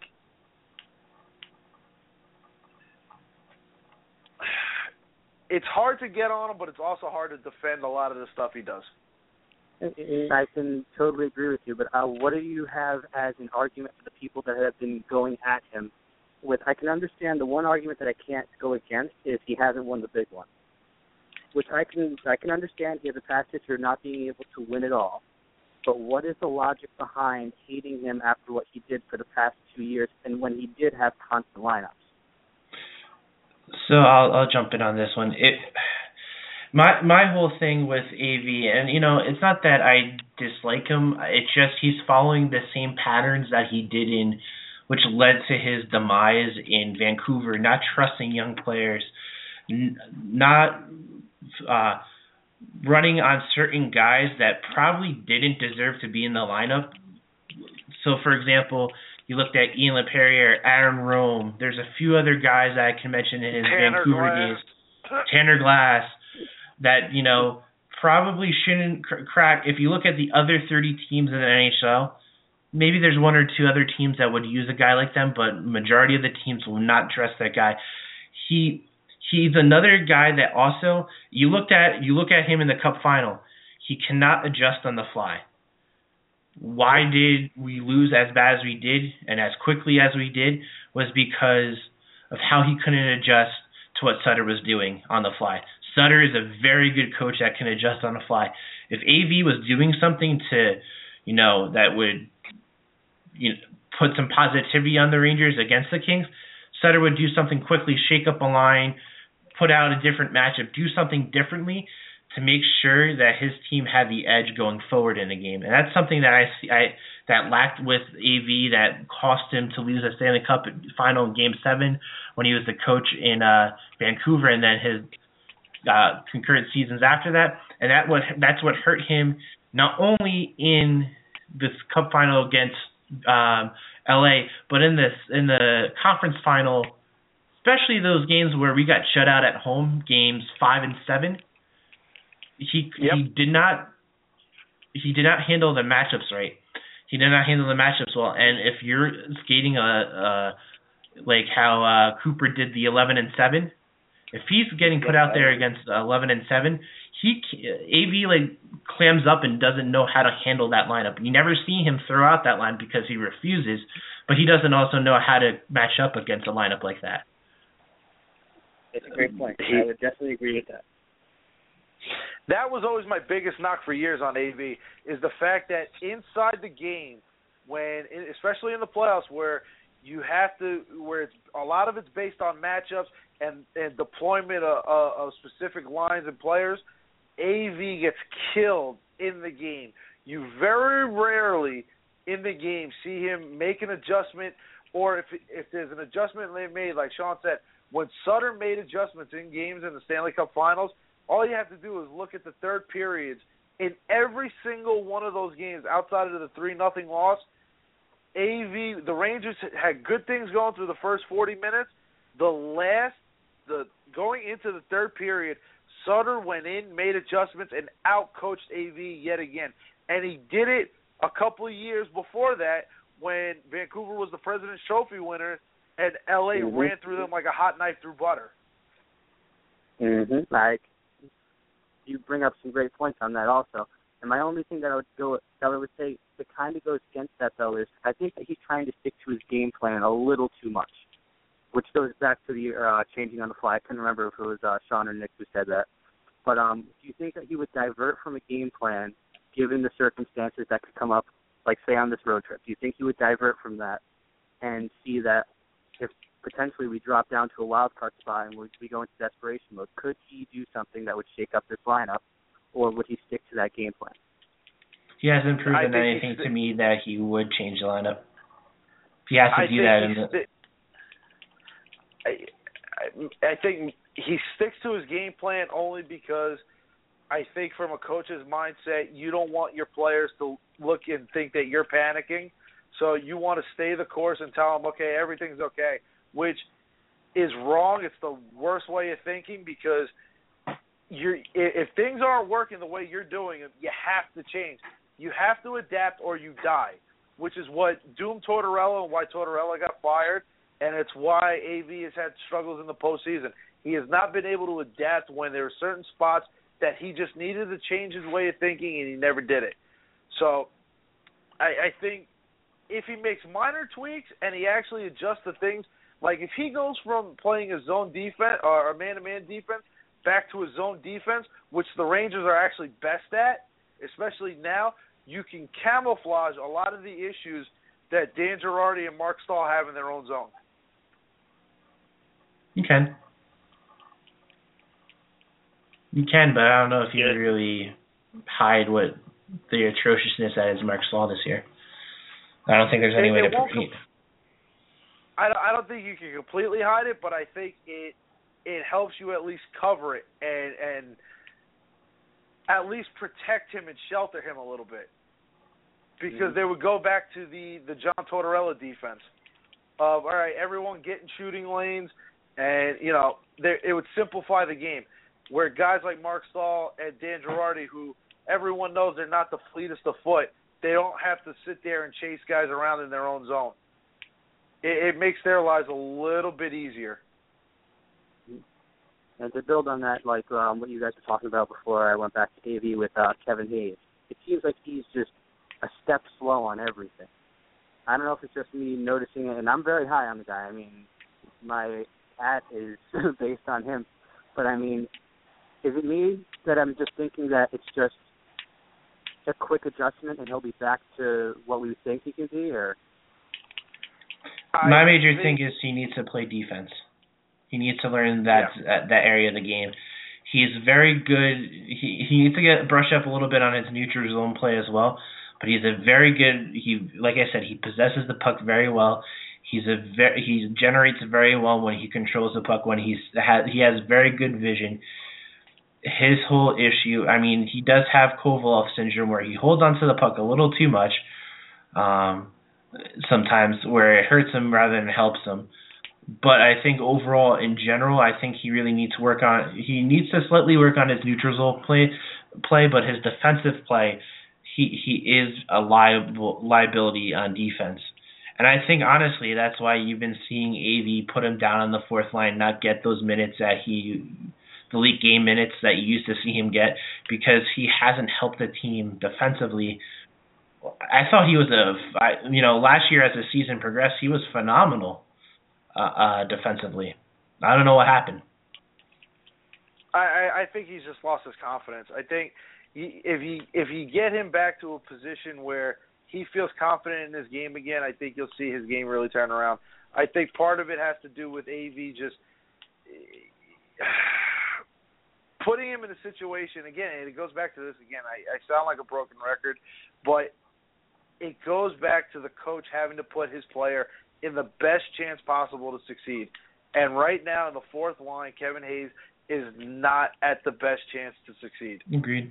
it's hard to get on him, but it's also hard to defend a lot of the stuff he does. I can totally agree with you, but uh, what do you have as an argument for the people that have been going at him? With I can understand the one argument that I can't go against is he hasn't won the big one, which I can I can understand. He has a past history of not being able to win it all. But what is the logic behind hating him after what he did for the past two years and when he did have constant lineups? So I'll I'll jump in on this one. It my my whole thing with A V, and you know, it's not that I dislike him. It's just he's following the same patterns that he did in, which led to his demise in Vancouver. Not trusting young players, n- not uh, running on certain guys that probably didn't deserve to be in the lineup. So, for example, you looked at Ian LePerriere, Aaron Rome. There's a few other guys that I can mention in his Tanner Vancouver Glass. days. Tanner Glass, that, you know, probably shouldn't cr- crack. If you look at the other thirty teams in the N H L, maybe there's one or two other teams that would use a guy like them, but majority of the teams will not trust that guy. He he's another guy that also you looked at you look at him in the Cup final. He cannot adjust on the fly. Why did we lose as bad as we did and as quickly as we did was because of how he couldn't adjust to what Sutter was doing on the fly. Sutter is a very good coach that can adjust on the fly. If A V was doing something to, you know, that would you know, put some positivity on the Rangers against the Kings, Sutter would do something quickly, shake up a line, put out a different matchup, do something differently to make sure that his team had the edge going forward in the game. And that's something that I see I that lacked with A V, that cost him to lose the Stanley Cup final in Game seven when he was the coach in uh, Vancouver, and then his uh, concurrent seasons after that. And that what that's what hurt him not only in this Cup final against um, L A, but in this in the conference final, especially those games where we got shut out at home, games five and seven. He yep. he did not he did not handle the matchups right. He did not handle the matchups well. And if you're skating a, a like how uh, Cooper did the eleven and seven, if he's getting put out there against eleven and seven, he A V like clams up and doesn't know how to handle that lineup. You never see him throw out that line because he refuses, but he doesn't also know how to match up against a lineup like that. It's a great point. I would definitely agree with that. That was always my biggest knock for years on A V, is the fact that inside the game, when especially in the playoffs, where you have to, where it's a lot of it's based on matchups and, and deployment of, of specific lines and players, A V gets killed in the game. You very rarely in the game see him make an adjustment, or if if there's an adjustment they made, like Sean said, when Sutter made adjustments in games in the Stanley Cup Finals, all you have to do is look at the third periods. In every single one of those games, outside of the three nothing loss, A V, the Rangers had good things going through the first forty minutes. The last, the going into the third period, Sutter went in, made adjustments, and out-coached A V yet again. And he did it a couple of years before that when Vancouver was the President's Trophy winner and L A mm-hmm. ran through them like a hot knife through butter. Mm-hmm. Like, you bring up some great points on that also. And my only thing that I would go that I would say that kind of goes against that, though, is I think that he's trying to stick to his game plan a little too much, which goes back to the uh, changing on the fly. I couldn't remember if it was uh, Sean or Nick who said that. But um, do you think that he would divert from a game plan given the circumstances that could come up, like say on this road trip? Do you think he would divert from that and see that if potentially we drop down to a wild card spot and we, we go into desperation mode, could he do something that would shake up this lineup, or would he stick to that game plan? He hasn't proven anything to me that he would change the lineup. He has to I do that. In the... sti- I, I think he sticks to his game plan only because I think from a coach's mindset, you don't want your players to look and think that you're panicking. So you want to stay the course and tell them, okay, everything's okay, which is wrong. It's the worst way of thinking because you're, if things aren't working the way you're doing it, you have to change. You have to adapt or you die, which is what doomed Tortorella and why Tortorella got fired, and it's why A V has had struggles in the postseason. He has not been able to adapt when there are certain spots that he just needed to change his way of thinking, and he never did it. So I, I think if he makes minor tweaks and he actually adjusts the things, like if he goes from playing a zone defense or a man-to-man defense back to a zone defense, which the Rangers are actually best at, especially now, you can camouflage a lot of the issues that Dan Girardi and Mark Stahl have in their own zone. You can. You can, but I don't know if you yeah. really hide what the atrociousness that is Mark Stahl this year. I don't think there's any way to compete. I don't, I don't think you can completely hide it, but I think it it helps you at least cover it and and at least protect him and shelter him a little bit. Because mm-hmm. they would go back to the, the John Tortorella defense of, all right, everyone get in shooting lanes, and, you know, it would simplify the game. Where guys like Mark Stahl and Dan Girardi, who everyone knows they're not the fleetest of foot, they don't have to sit there and chase guys around in their own zone. It, it makes their lives a little bit easier. And to build on that, like um, what you guys were talking about before I went back to A V with uh, Kevin Hayes, it seems like he's just a step slow on everything. I don't know if it's just me noticing it, and I'm very high on the guy. I mean, my at is based on him. But, I mean, is it me that I'm just thinking that it's just a quick adjustment and he'll be back to what we think he can be? Or my major thing is he needs to play defense. He needs to learn that yeah. that, that area of the game. He's very good. He he needs to get brushed up a little bit on his neutral zone play as well. But he's a very good. He like I said, he possesses the puck very well. He's a very he generates very well when he controls the puck. When he's has he has very good vision. His whole issue, I mean, he does have Kovalov syndrome where he holds onto the puck a little too much. Um, sometimes where it hurts him rather than helps him. But I think overall, in general, I think he really needs to work on. He needs to slightly work on his neutral zone play, play, but his defensive play, he he is a liable liability on defense. And I think honestly, that's why you've been seeing A V put him down on the fourth line, not get those minutes that he, the league game minutes that you used to see him get, because he hasn't helped the team defensively. I thought he was a, I, you know, last year as the season progressed, he was phenomenal. Uh, uh, defensively. I don't know what happened. I, I think he's just lost his confidence. I think he, if you if you get him back to a position where he feels confident in his game again, I think you'll see his game really turn around. I think part of it has to do with A V just putting him in a situation, again, and it goes back to this again, I, I sound like a broken record, but it goes back to the coach having to put his player in the best chance possible to succeed. And right now in the fourth line, Kevin Hayes is not at the best chance to succeed. Agreed.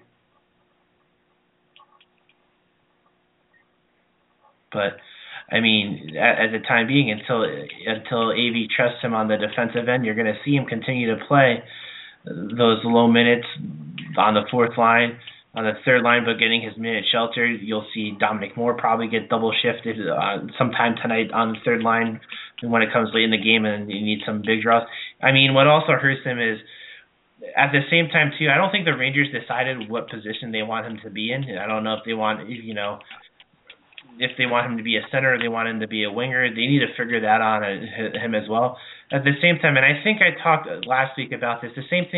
But, I mean, at, at the time being, until until A V trusts him on the defensive end, you're going to see him continue to play those low minutes on the fourth line. On the third line, but getting his minute sheltered, you'll see Dominic Moore probably get double shifted uh, sometime tonight on the third line when it comes late in the game and you need some big draws. I mean, what also hurts him is at the same time, too, I don't think the Rangers decided what position they want him to be in. I don't know if they want, you know, if they want him to be a center or they want him to be a winger. They need to figure that out on him as well. At the same time, and I think I talked last week about this, the same thing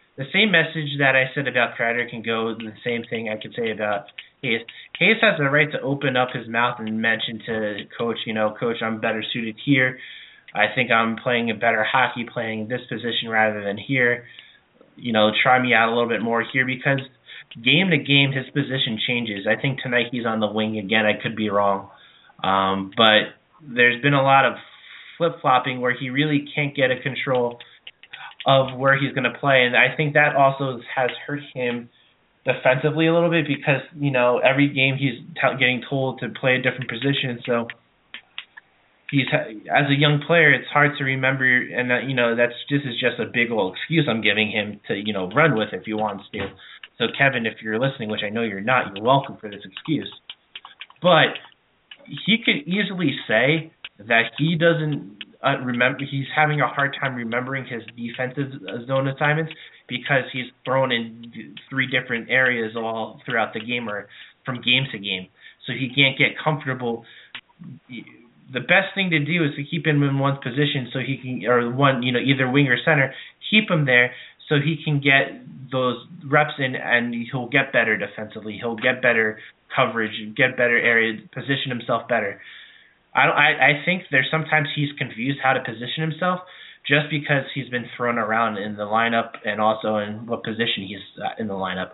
the same message that I said about Kreider can go, the same thing I could say about Hayes. Hayes has the right to open up his mouth and mention to coach, you know, coach, I'm better suited here. I think I'm playing a better hockey playing this position rather than here. You know, try me out a little bit more here, because game to game his position changes. I think tonight he's on the wing again. I could be wrong. Um, but there's been a lot of flip-flopping where he really can't get a control of where he's going to play. And I think that also has hurt him defensively a little bit, because, you know, every game he's t- getting told to play a different position. So he's, as a young player, it's hard to remember. And, that, you know, that's this is just a big old excuse I'm giving him to, you know, run with if he wants to. So, Kevin, if you're listening, which I know you're not, you're welcome for this excuse. But he could easily say that he doesn't uh, remember, he's having a hard time remembering his defensive zone assignments because he's thrown in three different areas all throughout the game or from game to game. So he can't get comfortable. The best thing to do is to keep him in one position so he can, or one, you know, either wing or center, keep him there so he can get those reps in and he'll get better defensively. He'll get better coverage, get better area, position himself better. I don't. I, I think there's sometimes he's confused how to position himself just because he's been thrown around in the lineup and also in what position he's uh, in the lineup.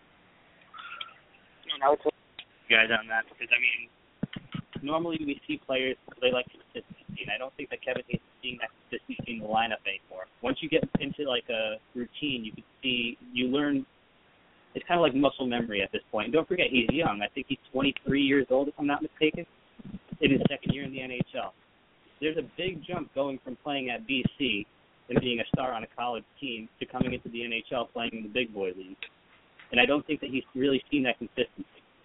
And I would tell you guys on that because, I mean, normally we see players, they like consistency, and I don't think that Kevin Hayes is seeing that consistency in the lineup anymore. Once you get into, like, a routine, you can see, you learn, it's kind of like muscle memory at this point. And don't forget, he's young. I think he's twenty-three years old, if I'm not mistaken, in his second year in the N H L. There's a big jump going from playing at B C and being a star on a college team to coming into the N H L playing in the big boy league. And I don't think that he's really seen that consistency.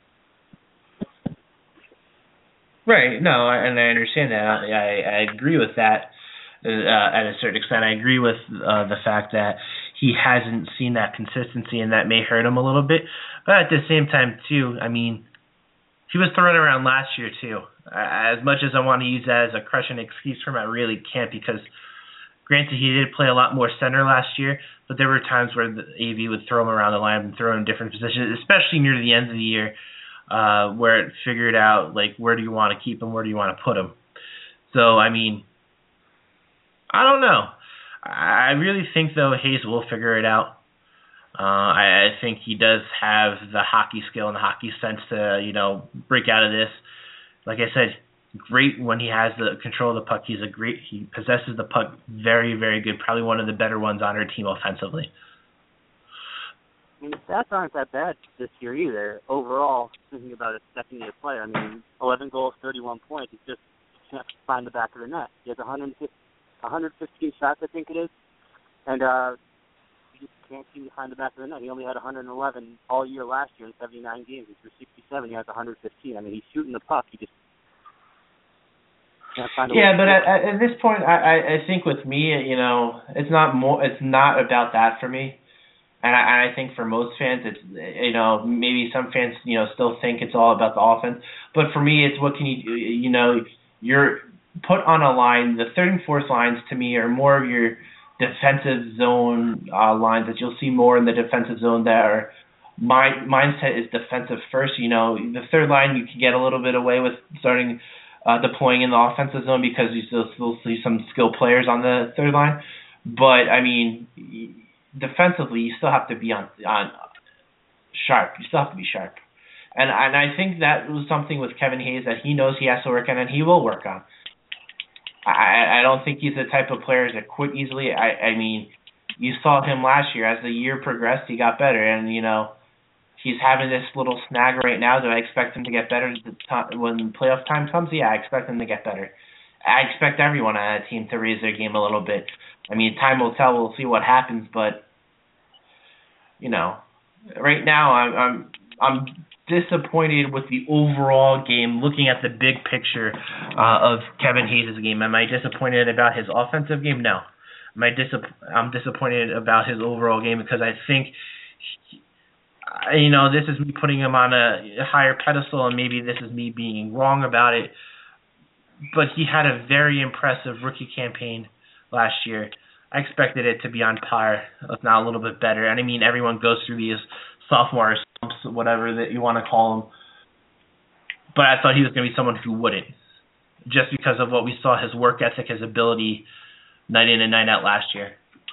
Right. No, and I understand that. I, I agree with that uh, at a certain extent. I agree with uh, the fact that he hasn't seen that consistency, and that may hurt him a little bit. But at the same time, too, I mean, he was thrown around last year, too. As much as I want to use that as a crushing excuse for him, I really can't, because granted, he did play a lot more center last year, but there were times where the A V would throw him around the line and throw him in different positions, especially near the end of the year, uh, where it figured out, like, where do you want to keep him, where do you want to put him. So, I mean, I don't know. I really think, though, Hayes will figure it out. Uh, I, I think he does have the hockey skill and the hockey sense to, you know, break out of this. Like I said, great when he has the control of the puck. He's a great. He possesses the puck very, very good. Probably one of the better ones on our team offensively. I mean, the stats aren't that bad this year either. Overall, thinking about a second-year player, I mean, eleven goals, thirty-one points. He just can't find the back of the net. He has one hundred fifteen shots, I think it is, and uh, he just can't seem to find the back of the net. He only had one hundred eleven all year last year in seventy-nine games. He's for sixty-seven. He has one hundred fifteen. I mean, he's shooting the puck. He just can't find a yeah, way but to at, at this point, I, I, I think with me, you know, it's not more. It's not about that for me. And I, I think for most fans, it's, you know, maybe some fans, you know, still think it's all about the offense. But for me, it's what can you, you know, you're put on a line. The third and fourth lines to me are more of your defensive zone uh, lines that you'll see more in the defensive zone that are, my mindset is defensive first. You know, the third line, you can get a little bit away with starting uh, deploying in the offensive zone because you still, still see some skilled players on the third line. But, I mean, defensively, you still have to be on on sharp. You still have to be sharp, and and I think that was something with Kevin Hayes that he knows he has to work on, and he will work on. I I don't think he's the type of player to quit easily. I I mean, you saw him last year. As the year progressed, he got better, and you know, he's having this little snag right now. Do I expect him to get better when playoff time comes? Yeah, I expect him to get better. I expect everyone on that team to raise their game a little bit. I mean, time will tell. We'll see what happens, but you know, right now I'm I'm I'm disappointed with the overall game. Looking at the big picture uh, of Kevin Hayes' game, am I disappointed about his offensive game? No. Am I dis- I'm disappointed about his overall game because I think, you know, this is me putting him on a higher pedestal, and maybe this is me being wrong about it. But he had a very impressive rookie campaign last year. I expected it to be on par, if not a little bit better. And I mean, everyone goes through these sophomore slumps, whatever that you want to call them. But I thought he was going to be someone who wouldn't, just because of what we saw, his work ethic, his ability, night in and night out last year.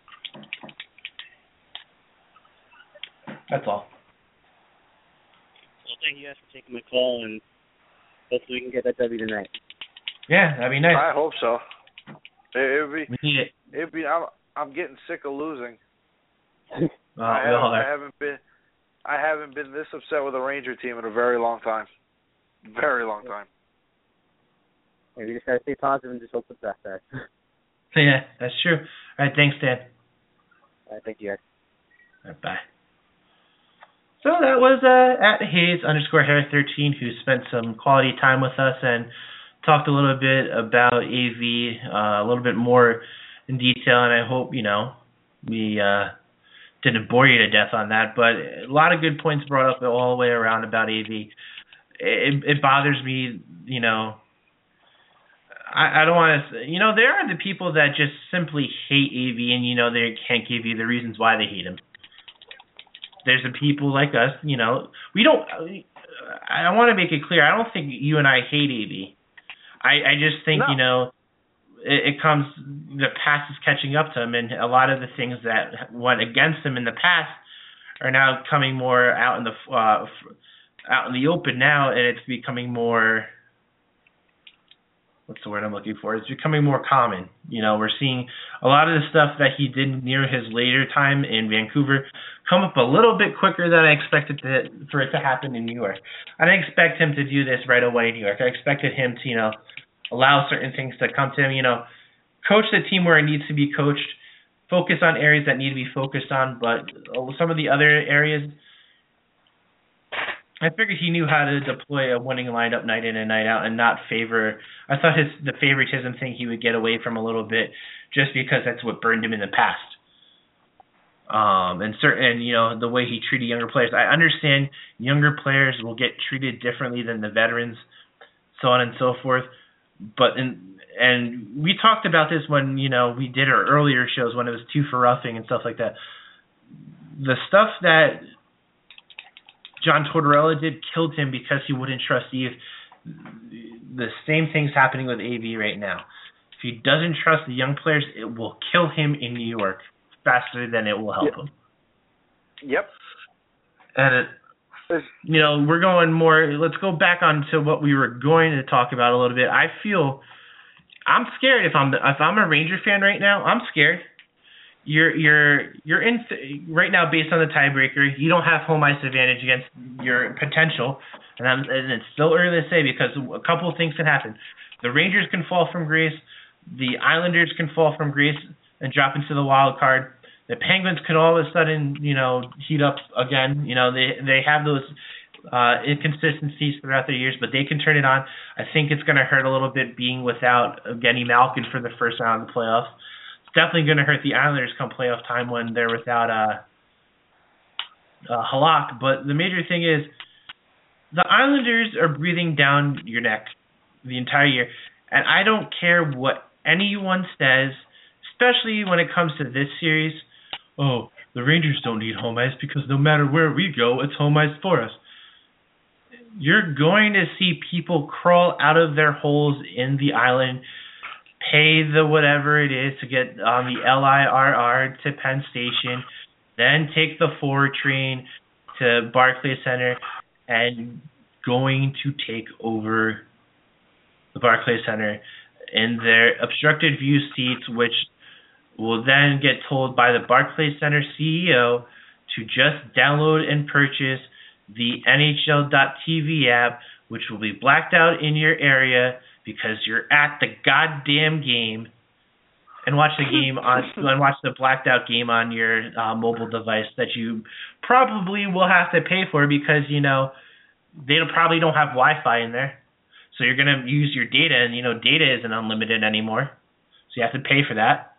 That's all. Well, thank you guys for taking my call, and hopefully we can get that W tonight. Yeah, that'd be nice. I hope so. It would be. We need it. It'd be. I'm. I'm getting sick of losing. Oh, I, we haven't, all I are. haven't been. I haven't been this upset with a Ranger team in a very long time. Very long time. Yeah, we just gotta stay positive and just hope for the best, guys. Yeah, that's true. All right, thanks, Dan. All right, thank you, guys. All right, bye. So that was uh, at Hayes underscore Hair thirteen, who spent some quality time with us and talked a little bit about A V, uh, a little bit more in detail, and I hope, you know, we uh, didn't bore you to death on that, but a lot of good points brought up all the way around about A V. It, it bothers me, you know, I, I don't want to, you know, there are the people that just simply hate A V and, you know, they can't give you the reasons why they hate him. There's the people like us, you know, we don't, I want to make it clear, I don't think you and I hate A V. I, I just think, no. you know, it, it comes, the past is catching up to him, and a lot of the things that went against him in the past are now coming more out in the, uh, out in the open now, and it's becoming more, what's the word I'm looking for? It's becoming more common. You know, we're seeing a lot of the stuff that he did near his later time in Vancouver come up a little bit quicker than I expected to, for it to happen in New York. I didn't expect him to do this right away in New York. I expected him to, you know, allow certain things to come to him, you know, coach the team where it needs to be coached, focus on areas that need to be focused on, but some of the other areas, I figured he knew how to deploy a winning lineup night in and night out and not favor. I thought his the favoritism thing he would get away from a little bit, just because that's what burned him in the past. Um, and certain, you know, the way he treated younger players. I understand younger players will get treated differently than the veterans, so on and so forth. But in, and we talked about this when, you know, we did our earlier shows when it was two for roughing and stuff like that. The stuff that John Tortorella did killed him because he wouldn't trust Eve. The same thing's happening with A V right now. If he doesn't trust the young players, it will kill him in New York faster than it will help yep. him. Yep. And, it, you know, we're going more, let's go back on to what we were going to talk about a little bit. I feel, I'm scared if I'm, if I'm a Ranger fan right now, I'm scared. You're you're you're in th- right now based on the tiebreaker. You don't have home ice advantage against your potential, and, I'm, and it's still early to say because a couple of things can happen. The Rangers can fall from grace. The Islanders can fall from grace and drop into the wild card. The Penguins could all of a sudden, you know, heat up again. You know, they they have those uh, inconsistencies throughout the years, but they can turn it on. I think it's going to hurt a little bit being without Evgeny Malkin for the first round of the playoffs. Definitely going to hurt the Islanders come playoff time when they're without uh, uh, Halak. But the major thing is the Islanders are breathing down your neck the entire year. And I don't care what anyone says, especially when it comes to this series. Oh, the Rangers don't need home ice because no matter where we go, it's home ice for us. You're going to see people crawl out of their holes in the island, pay the whatever it is to get on the L I R R to Penn Station, then take the four train to Barclays Center, and going to take over the Barclays Center in their obstructed view seats, which will then get told by the Barclays Center C E O to just download and purchase the N H L dot T V app, which will be blacked out in your area because you're at the goddamn game, and watch the game on and watch the blacked out game on your uh, mobile device that you probably will have to pay for because, you know, they probably don't have Wi-Fi in there. So you're going to use your data, and, you know, data isn't unlimited anymore. So you have to pay for that.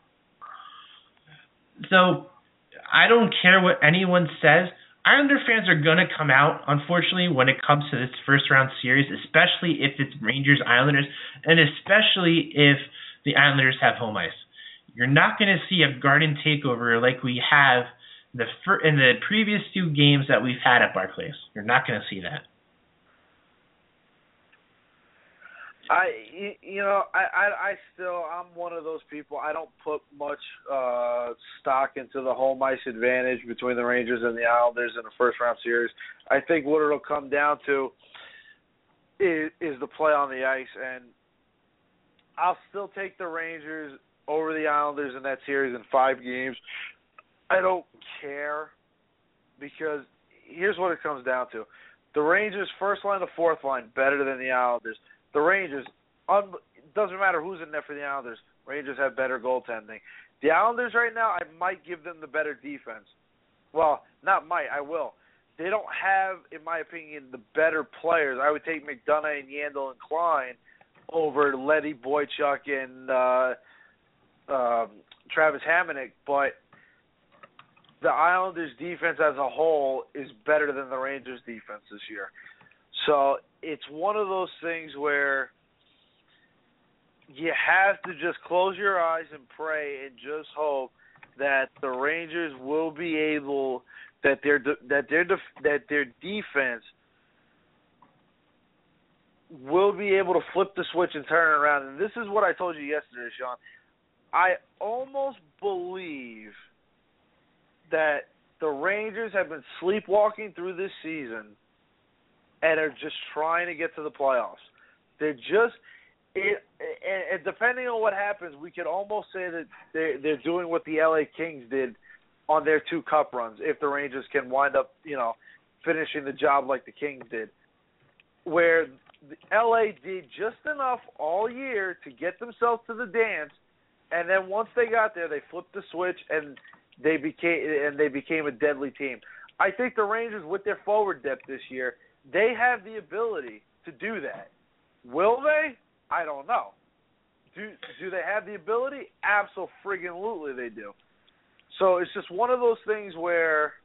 So I don't care what anyone says. Islander fans are going to come out, unfortunately, when it comes to this first-round series, especially if it's Rangers-Islanders, and especially if the Islanders have home ice. You're not going to see a Garden takeover like we have the fir- in the previous two games that we've had at Barclays. You're not going to see that. I, you know, I, I, I still, I'm one of those people. I don't put much uh, stock into the home ice advantage between the Rangers and the Islanders in the first round series. I think what it'll come down to is, is the play on the ice, and I'll still take the Rangers over the Islanders in that series in five games. I don't care, because here's what it comes down to. The Rangers' first line to fourth line better than the Islanders. The Rangers, un- doesn't matter who's in there for the Islanders, Rangers have better goaltending. The Islanders right now, I might give them the better defense. Well, not might, I will. They don't have, in my opinion, the better players. I would take McDonough and Yandel and Klein over Leddy, Boychuk, and uh, um, Travis Hamonic, but the Islanders' defense as a whole is better than the Rangers' defense this year. So it's one of those things where you have to just close your eyes and pray and just hope that the Rangers will be able, that their that their that their defense will be able to flip the switch and turn it around. And this is what I told you yesterday, Sean. I almost believe that the Rangers have been sleepwalking through this season and are just trying to get to the playoffs. They're just, it, and, and depending on what happens, we could almost say that they're, they're doing what the L A Kings did on their two cup runs, if the Rangers can wind up, you know, finishing the job like the Kings did, where L A did just enough all year to get themselves to the dance, and then once they got there, they flipped the switch and they became and they became a deadly team. I think the Rangers, with their forward depth this year, they have the ability to do that. Will they? I don't know. Do do they have the ability? Abso-friggin-lutely they do. So it's just one of those things where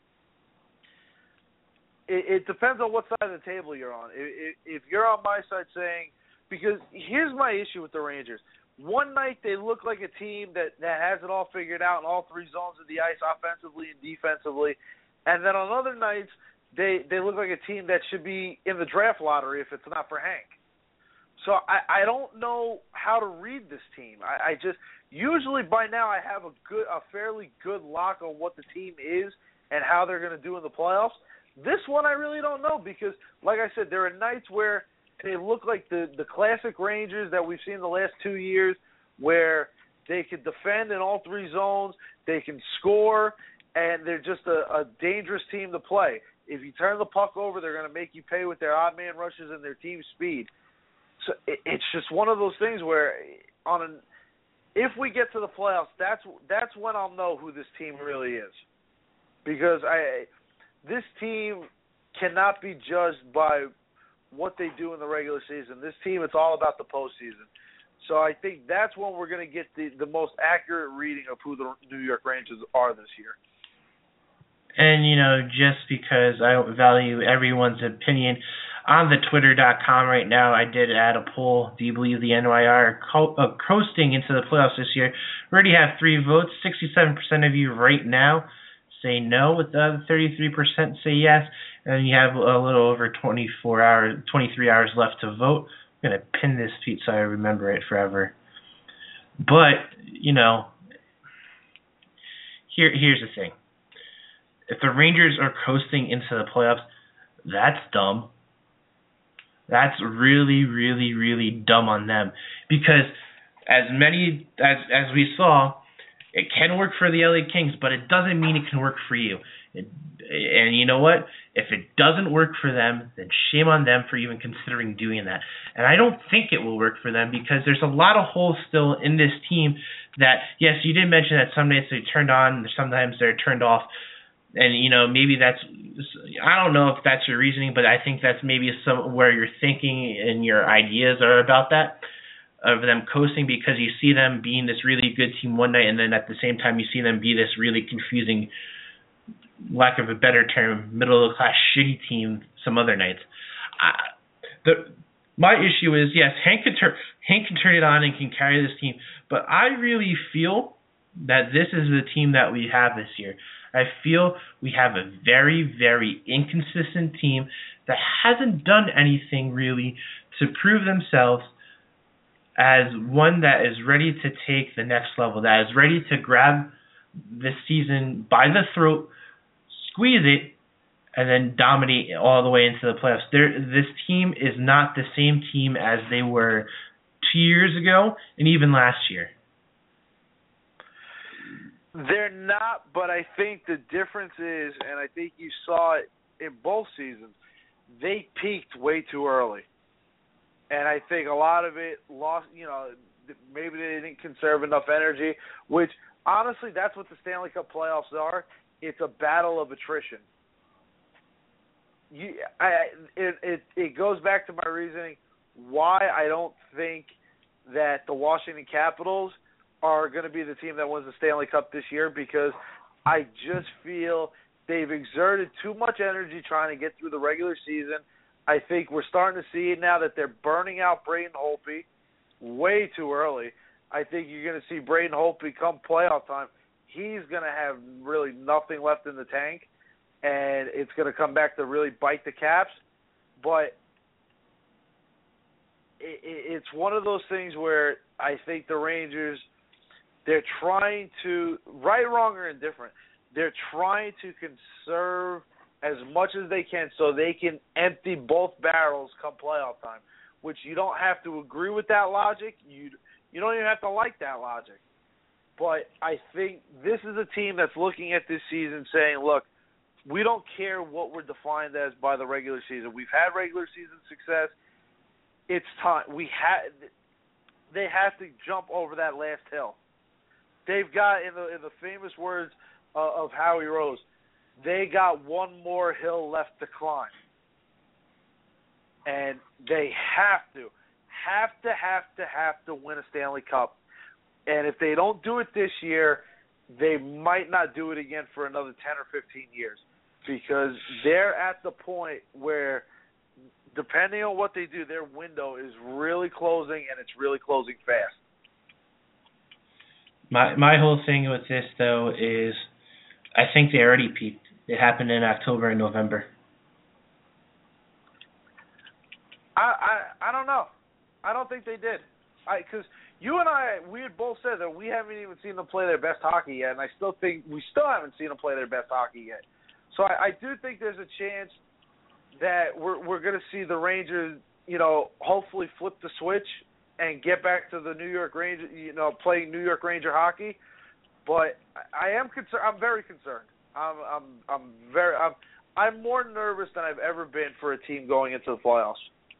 it, it depends on what side of the table you're on. If, if you're on my side saying, because here's my issue with the Rangers. One night they look like a team that, that has it all figured out in all three zones of the ice, offensively and defensively. And then on other nights, they, they look like a team that should be in the draft lottery if it's not for Hank. So I, I don't know how to read this team. I, I just usually by now I have a good, a fairly good lock on what the team is and how they're going to do in the playoffs. This one I really don't know because, like I said, there are nights where they look like the, the classic Rangers that we've seen the last two years where they can defend in all three zones, they can score, and they're just a, a dangerous team to play. If you turn the puck over, they're going to make you pay with their odd man rushes and their team speed. So it, it's just one of those things where on an if we get to the playoffs, that's that's when I'll know who this team really is. Because I this team cannot be judged by what they do in the regular season. This team, it's all about the postseason. So I think that's when we're going to get the, the most accurate reading of who the New York Rangers are this year. And, you know, just because I value everyone's opinion, on the twitter dot com right now, I did add a poll. Do you believe the N Y R are co- uh, coasting into the playoffs this year? We already have three votes. sixty-seven percent of you right now say no, with the other thirty-three percent say yes. And you have a little over twenty-four hours, twenty-three hours left to vote. I'm going to pin this tweet so I remember it forever. But, you know, here here's the thing. If the Rangers are coasting into the playoffs, that's dumb. That's really, really, really dumb on them. Because as many, as as we saw, it can work for the L A Kings, but it doesn't mean it can work for you. It, and you know what? If it doesn't work for them, then shame on them for even considering doing that. And I don't think it will work for them because there's a lot of holes still in this team that, yes, you did mention that some nights they're turned on, sometimes they're turned off. And, you know, maybe that's, I don't know if that's your reasoning, but I think that's maybe some where your thinking and your ideas are about that, of them coasting, because you see them being this really good team one night, and then at the same time you see them be this really confusing, lack of a better term, middle-of-the-class shitty team some other nights. I, the my issue is, yes, Hank can, tur- Hank can turn it on and can carry this team, but I really feel that this is the team that we have this year. I feel we have a very, very inconsistent team that hasn't done anything really to prove themselves as one that is ready to take the next level, that is ready to grab this season by the throat, squeeze it, and then dominate all the way into the playoffs. There, this team is not the same team as they were two years ago and even last year. They're not, but I think the difference is, and I think you saw it in both seasons, they peaked way too early. And I think a lot of it lost, you know, maybe they didn't conserve enough energy, which honestly, that's what the Stanley Cup playoffs are. It's a battle of attrition. You, I, it, it, it goes back to my reasoning why I don't think that the Washington Capitals are going to be the team that wins the Stanley Cup this year, because I just feel they've exerted too much energy trying to get through the regular season. I think we're starting to see it now that they're burning out Braden Holtby way too early. I think you're going to see Braden Holtby come playoff time. He's going to have really nothing left in the tank, and it's going to come back to really bite the Caps. But it, it's one of those things where I think the Rangers, they're trying to, right, wrong, or indifferent, they're trying to conserve as much as they can so they can empty both barrels come playoff time, which you don't have to agree with that logic. You you don't even have to like that logic. But I think this is a team that's looking at this season saying, look, we don't care what we're defined as by the regular season. We've had regular season success. It's time. We ha- They have to jump over that last hill. They've got, in the in the famous words uh, of Howie Rose, they got one more hill left to climb. And they have to, have to, have to, have to win a Stanley Cup. And if they don't do it this year, they might not do it again for another ten or fifteen years, because they're at the point where, depending on what they do, their window is really closing, and it's really closing fast. My my whole thing with this, though, is I think they already peaked. It happened in October and November. I, I I don't know. I don't think they did. I because you and I, we had both said that we haven't even seen them play their best hockey yet, and I still think we still haven't seen them play their best hockey yet. So I, I do think there's a chance that we're we're going to see the Rangers, you know, hopefully flip the switch and get back to the New York Rangers, you know, playing New York Ranger hockey. But I am concerned. I'm very concerned. I'm I'm I'm very I'm I'm more nervous than I've ever been for a team going into the playoffs.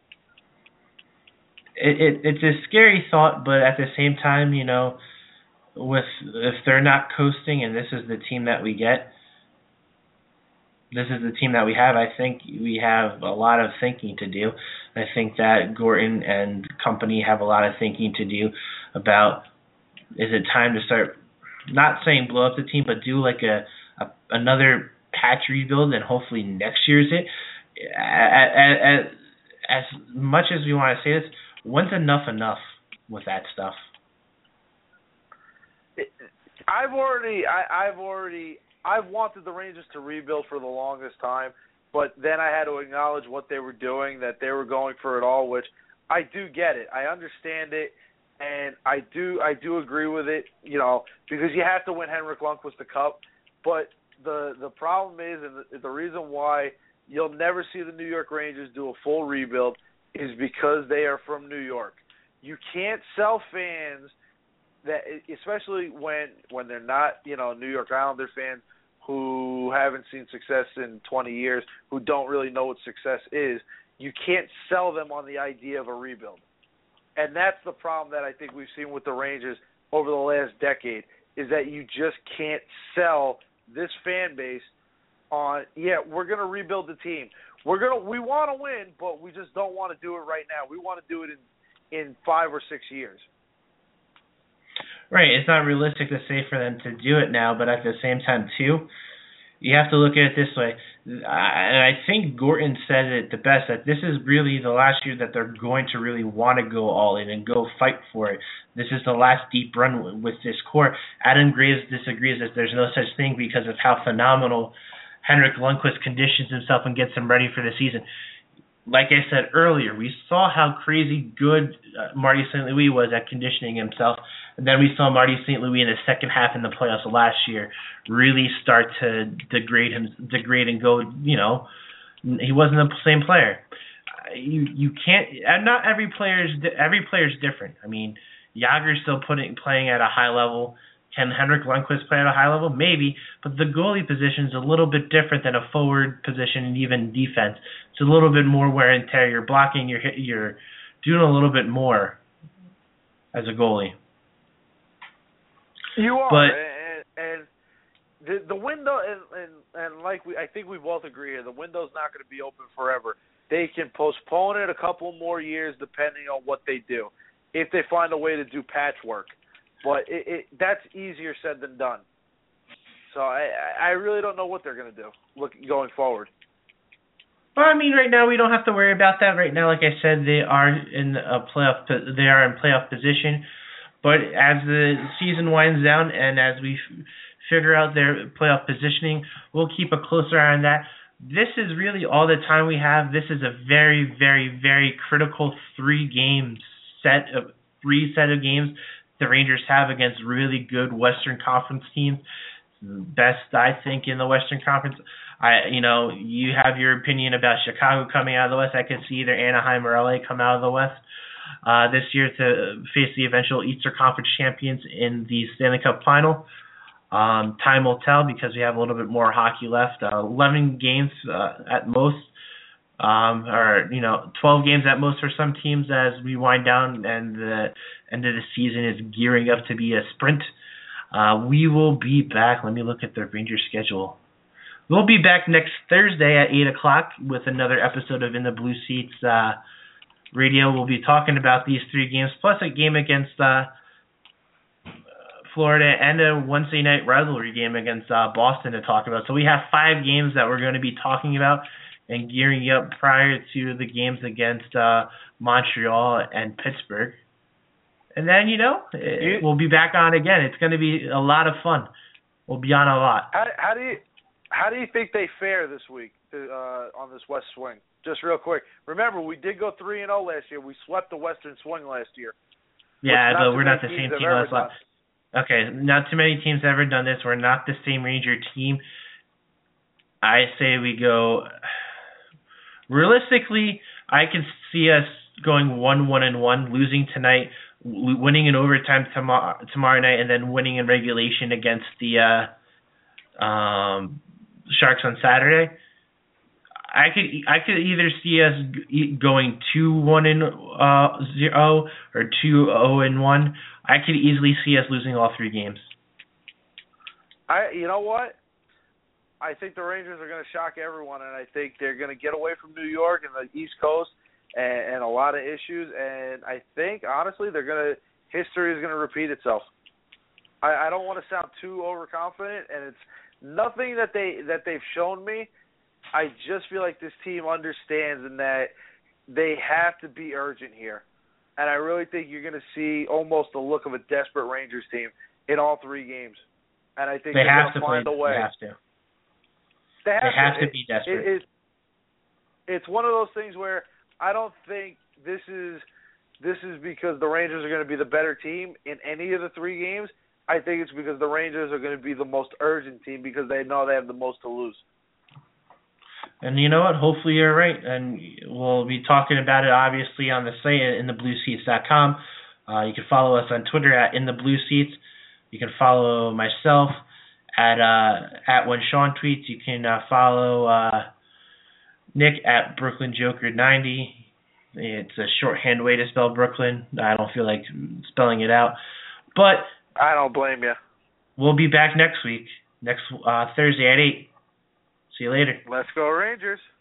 It, it it's a scary thought, but at the same time, you know, with if they're not coasting and this is the team that we get, this is the team that we have, I think we have a lot of thinking to do. I think that Gorton and company have a lot of thinking to do about, is it time to start, not saying blow up the team, but do like a, a another patch rebuild, and hopefully next year's it. As, as much as we want to say this, when's enough enough with that stuff? I've already, I, I've already, I've wanted the Rangers to rebuild for the longest time, but then I had to acknowledge what they were doing, that they were going for it all, which I do get it. I understand it, and I do, I do agree with it, you know, because you have to win Henrik Lundqvist the Cup, but the the problem is, and the, the reason why you'll never see the New York Rangers do a full rebuild is because they are from New York. You can't sell fans that, especially when when they're not, you know, New York Islander fans who haven't seen success in twenty years, who don't really know what success is. You can't sell them on the idea of a rebuild. And that's the problem that I think we've seen with the Rangers over the last decade, is that you just can't sell this fan base on, yeah, we're going to rebuild the team. We're gonna we want to win, but we just don't want to do it right now. We want to do it in, in five or six years. Right. It's not realistic to say for them to do it now, but at the same time, too, you have to look at it this way. and I think Gorton said it the best, that this is really the last year that they're going to really want to go all in and go fight for it. This is the last deep run with this core. Adam Graves disagrees that there's no such thing because of how phenomenal Henrik Lundqvist conditions himself and gets him ready for the season. Like I said earlier, we saw how crazy good uh, Marty Saint Louis was at conditioning himself. And then we saw Marty Saint Louis in the second half in the playoffs last year really start to degrade him, degrade and go, you know, he wasn't the same player. You you can't, not every player is, every player is different. I mean, Jágr's still putting, playing at a high level. Can Henrik Lundqvist play at a high level? Maybe, but the goalie position is a little bit different than a forward position and even defense. It's a little bit more wear and tear. You're blocking, you're you're doing a little bit more as a goalie. You are, but, and, and the the window, and, and and like we, I think we both agree here, the window's not going to be open forever. They can postpone it a couple more years depending on what they do, if they find a way to do patchwork. But it, it, that's easier said than done. So I, I really don't know what they're going to do look, going forward. Well, I mean, right now we don't have to worry about that. Right now, like I said, they are in a playoff. They are in playoff position. But as the season winds down and as we f- figure out their playoff positioning, we'll keep a closer eye on that. This is really all the time we have. This is a very, very, very critical three games set of three set of games the Rangers have against really good Western Conference teams. Best, I think, in the Western Conference. I, you know, you have your opinion about Chicago coming out of the West. I could see either Anaheim or L A come out of the West uh, this year to face the eventual Eastern Conference champions in the Stanley Cup Final. Um, time will tell because we have a little bit more hockey left. Uh, eleven games uh, at most. Um, or, you know, twelve games at most for some teams as we wind down and the end of the season is gearing up to be a sprint. Uh, we will be back. Let me look at the Rangers schedule. We'll be back next Thursday at eight o'clock with another episode of In the Blue Seats uh, Radio. We'll be talking about these three games, plus a game against uh, Florida and a Wednesday night rivalry game against uh, Boston to talk about. So we have five games that we're going to be talking about and gearing up prior to the games against uh, Montreal and Pittsburgh. And then, you know, it, we'll be back on again. It's going to be a lot of fun. We'll be on a lot. How, how do you how do you think they fare this week uh, on this West Swing? Just real quick. Remember, we did go three and oh last year. We swept the Western Swing last year. Yeah, but we're not the same team as last. Okay, not too many teams have ever done this. We're not the same Ranger team. I say we go... Realistically, I can see us going one, one, and one, losing tonight, winning in overtime tomorrow, tomorrow night, and then winning in regulation against the uh, um, Sharks on Saturday. I could I could either see us going two, one, and uh, zero, or two, zero, and one. I could easily see us losing all three games. I, you know what? I think the Rangers are going to shock everyone, and I think they're going to get away from New York and the East Coast and, and a lot of issues. And I think, honestly, they're going to history is going to repeat itself. I, I don't want to sound too overconfident, and it's nothing that they that they've shown me. I just feel like this team understands and that they have to be urgent here. And I really think you're going to see almost the look of a desperate Rangers team in all three games. And I think they they're have going to to find play, a way. They have to. They have, they have to. to be desperate. It, it, it's one of those things where I don't think this is this is because the Rangers are going to be the better team in any of the three games. I think it's because the Rangers are going to be the most urgent team because they know they have the most to lose. And you know what? Hopefully you're right. And we'll be talking about it, obviously, on the site at in the blue seats dot com. Uh, you can follow us on Twitter at In The Blue Seats. You can follow myself at uh, at When Sean Tweets. You can uh, follow uh, Nick at Brooklyn Joker ninety. It's a shorthand way to spell Brooklyn. I don't feel like spelling it out. But I don't blame you. We'll be back next week, next uh, Thursday at eight. See you later. Let's go Rangers.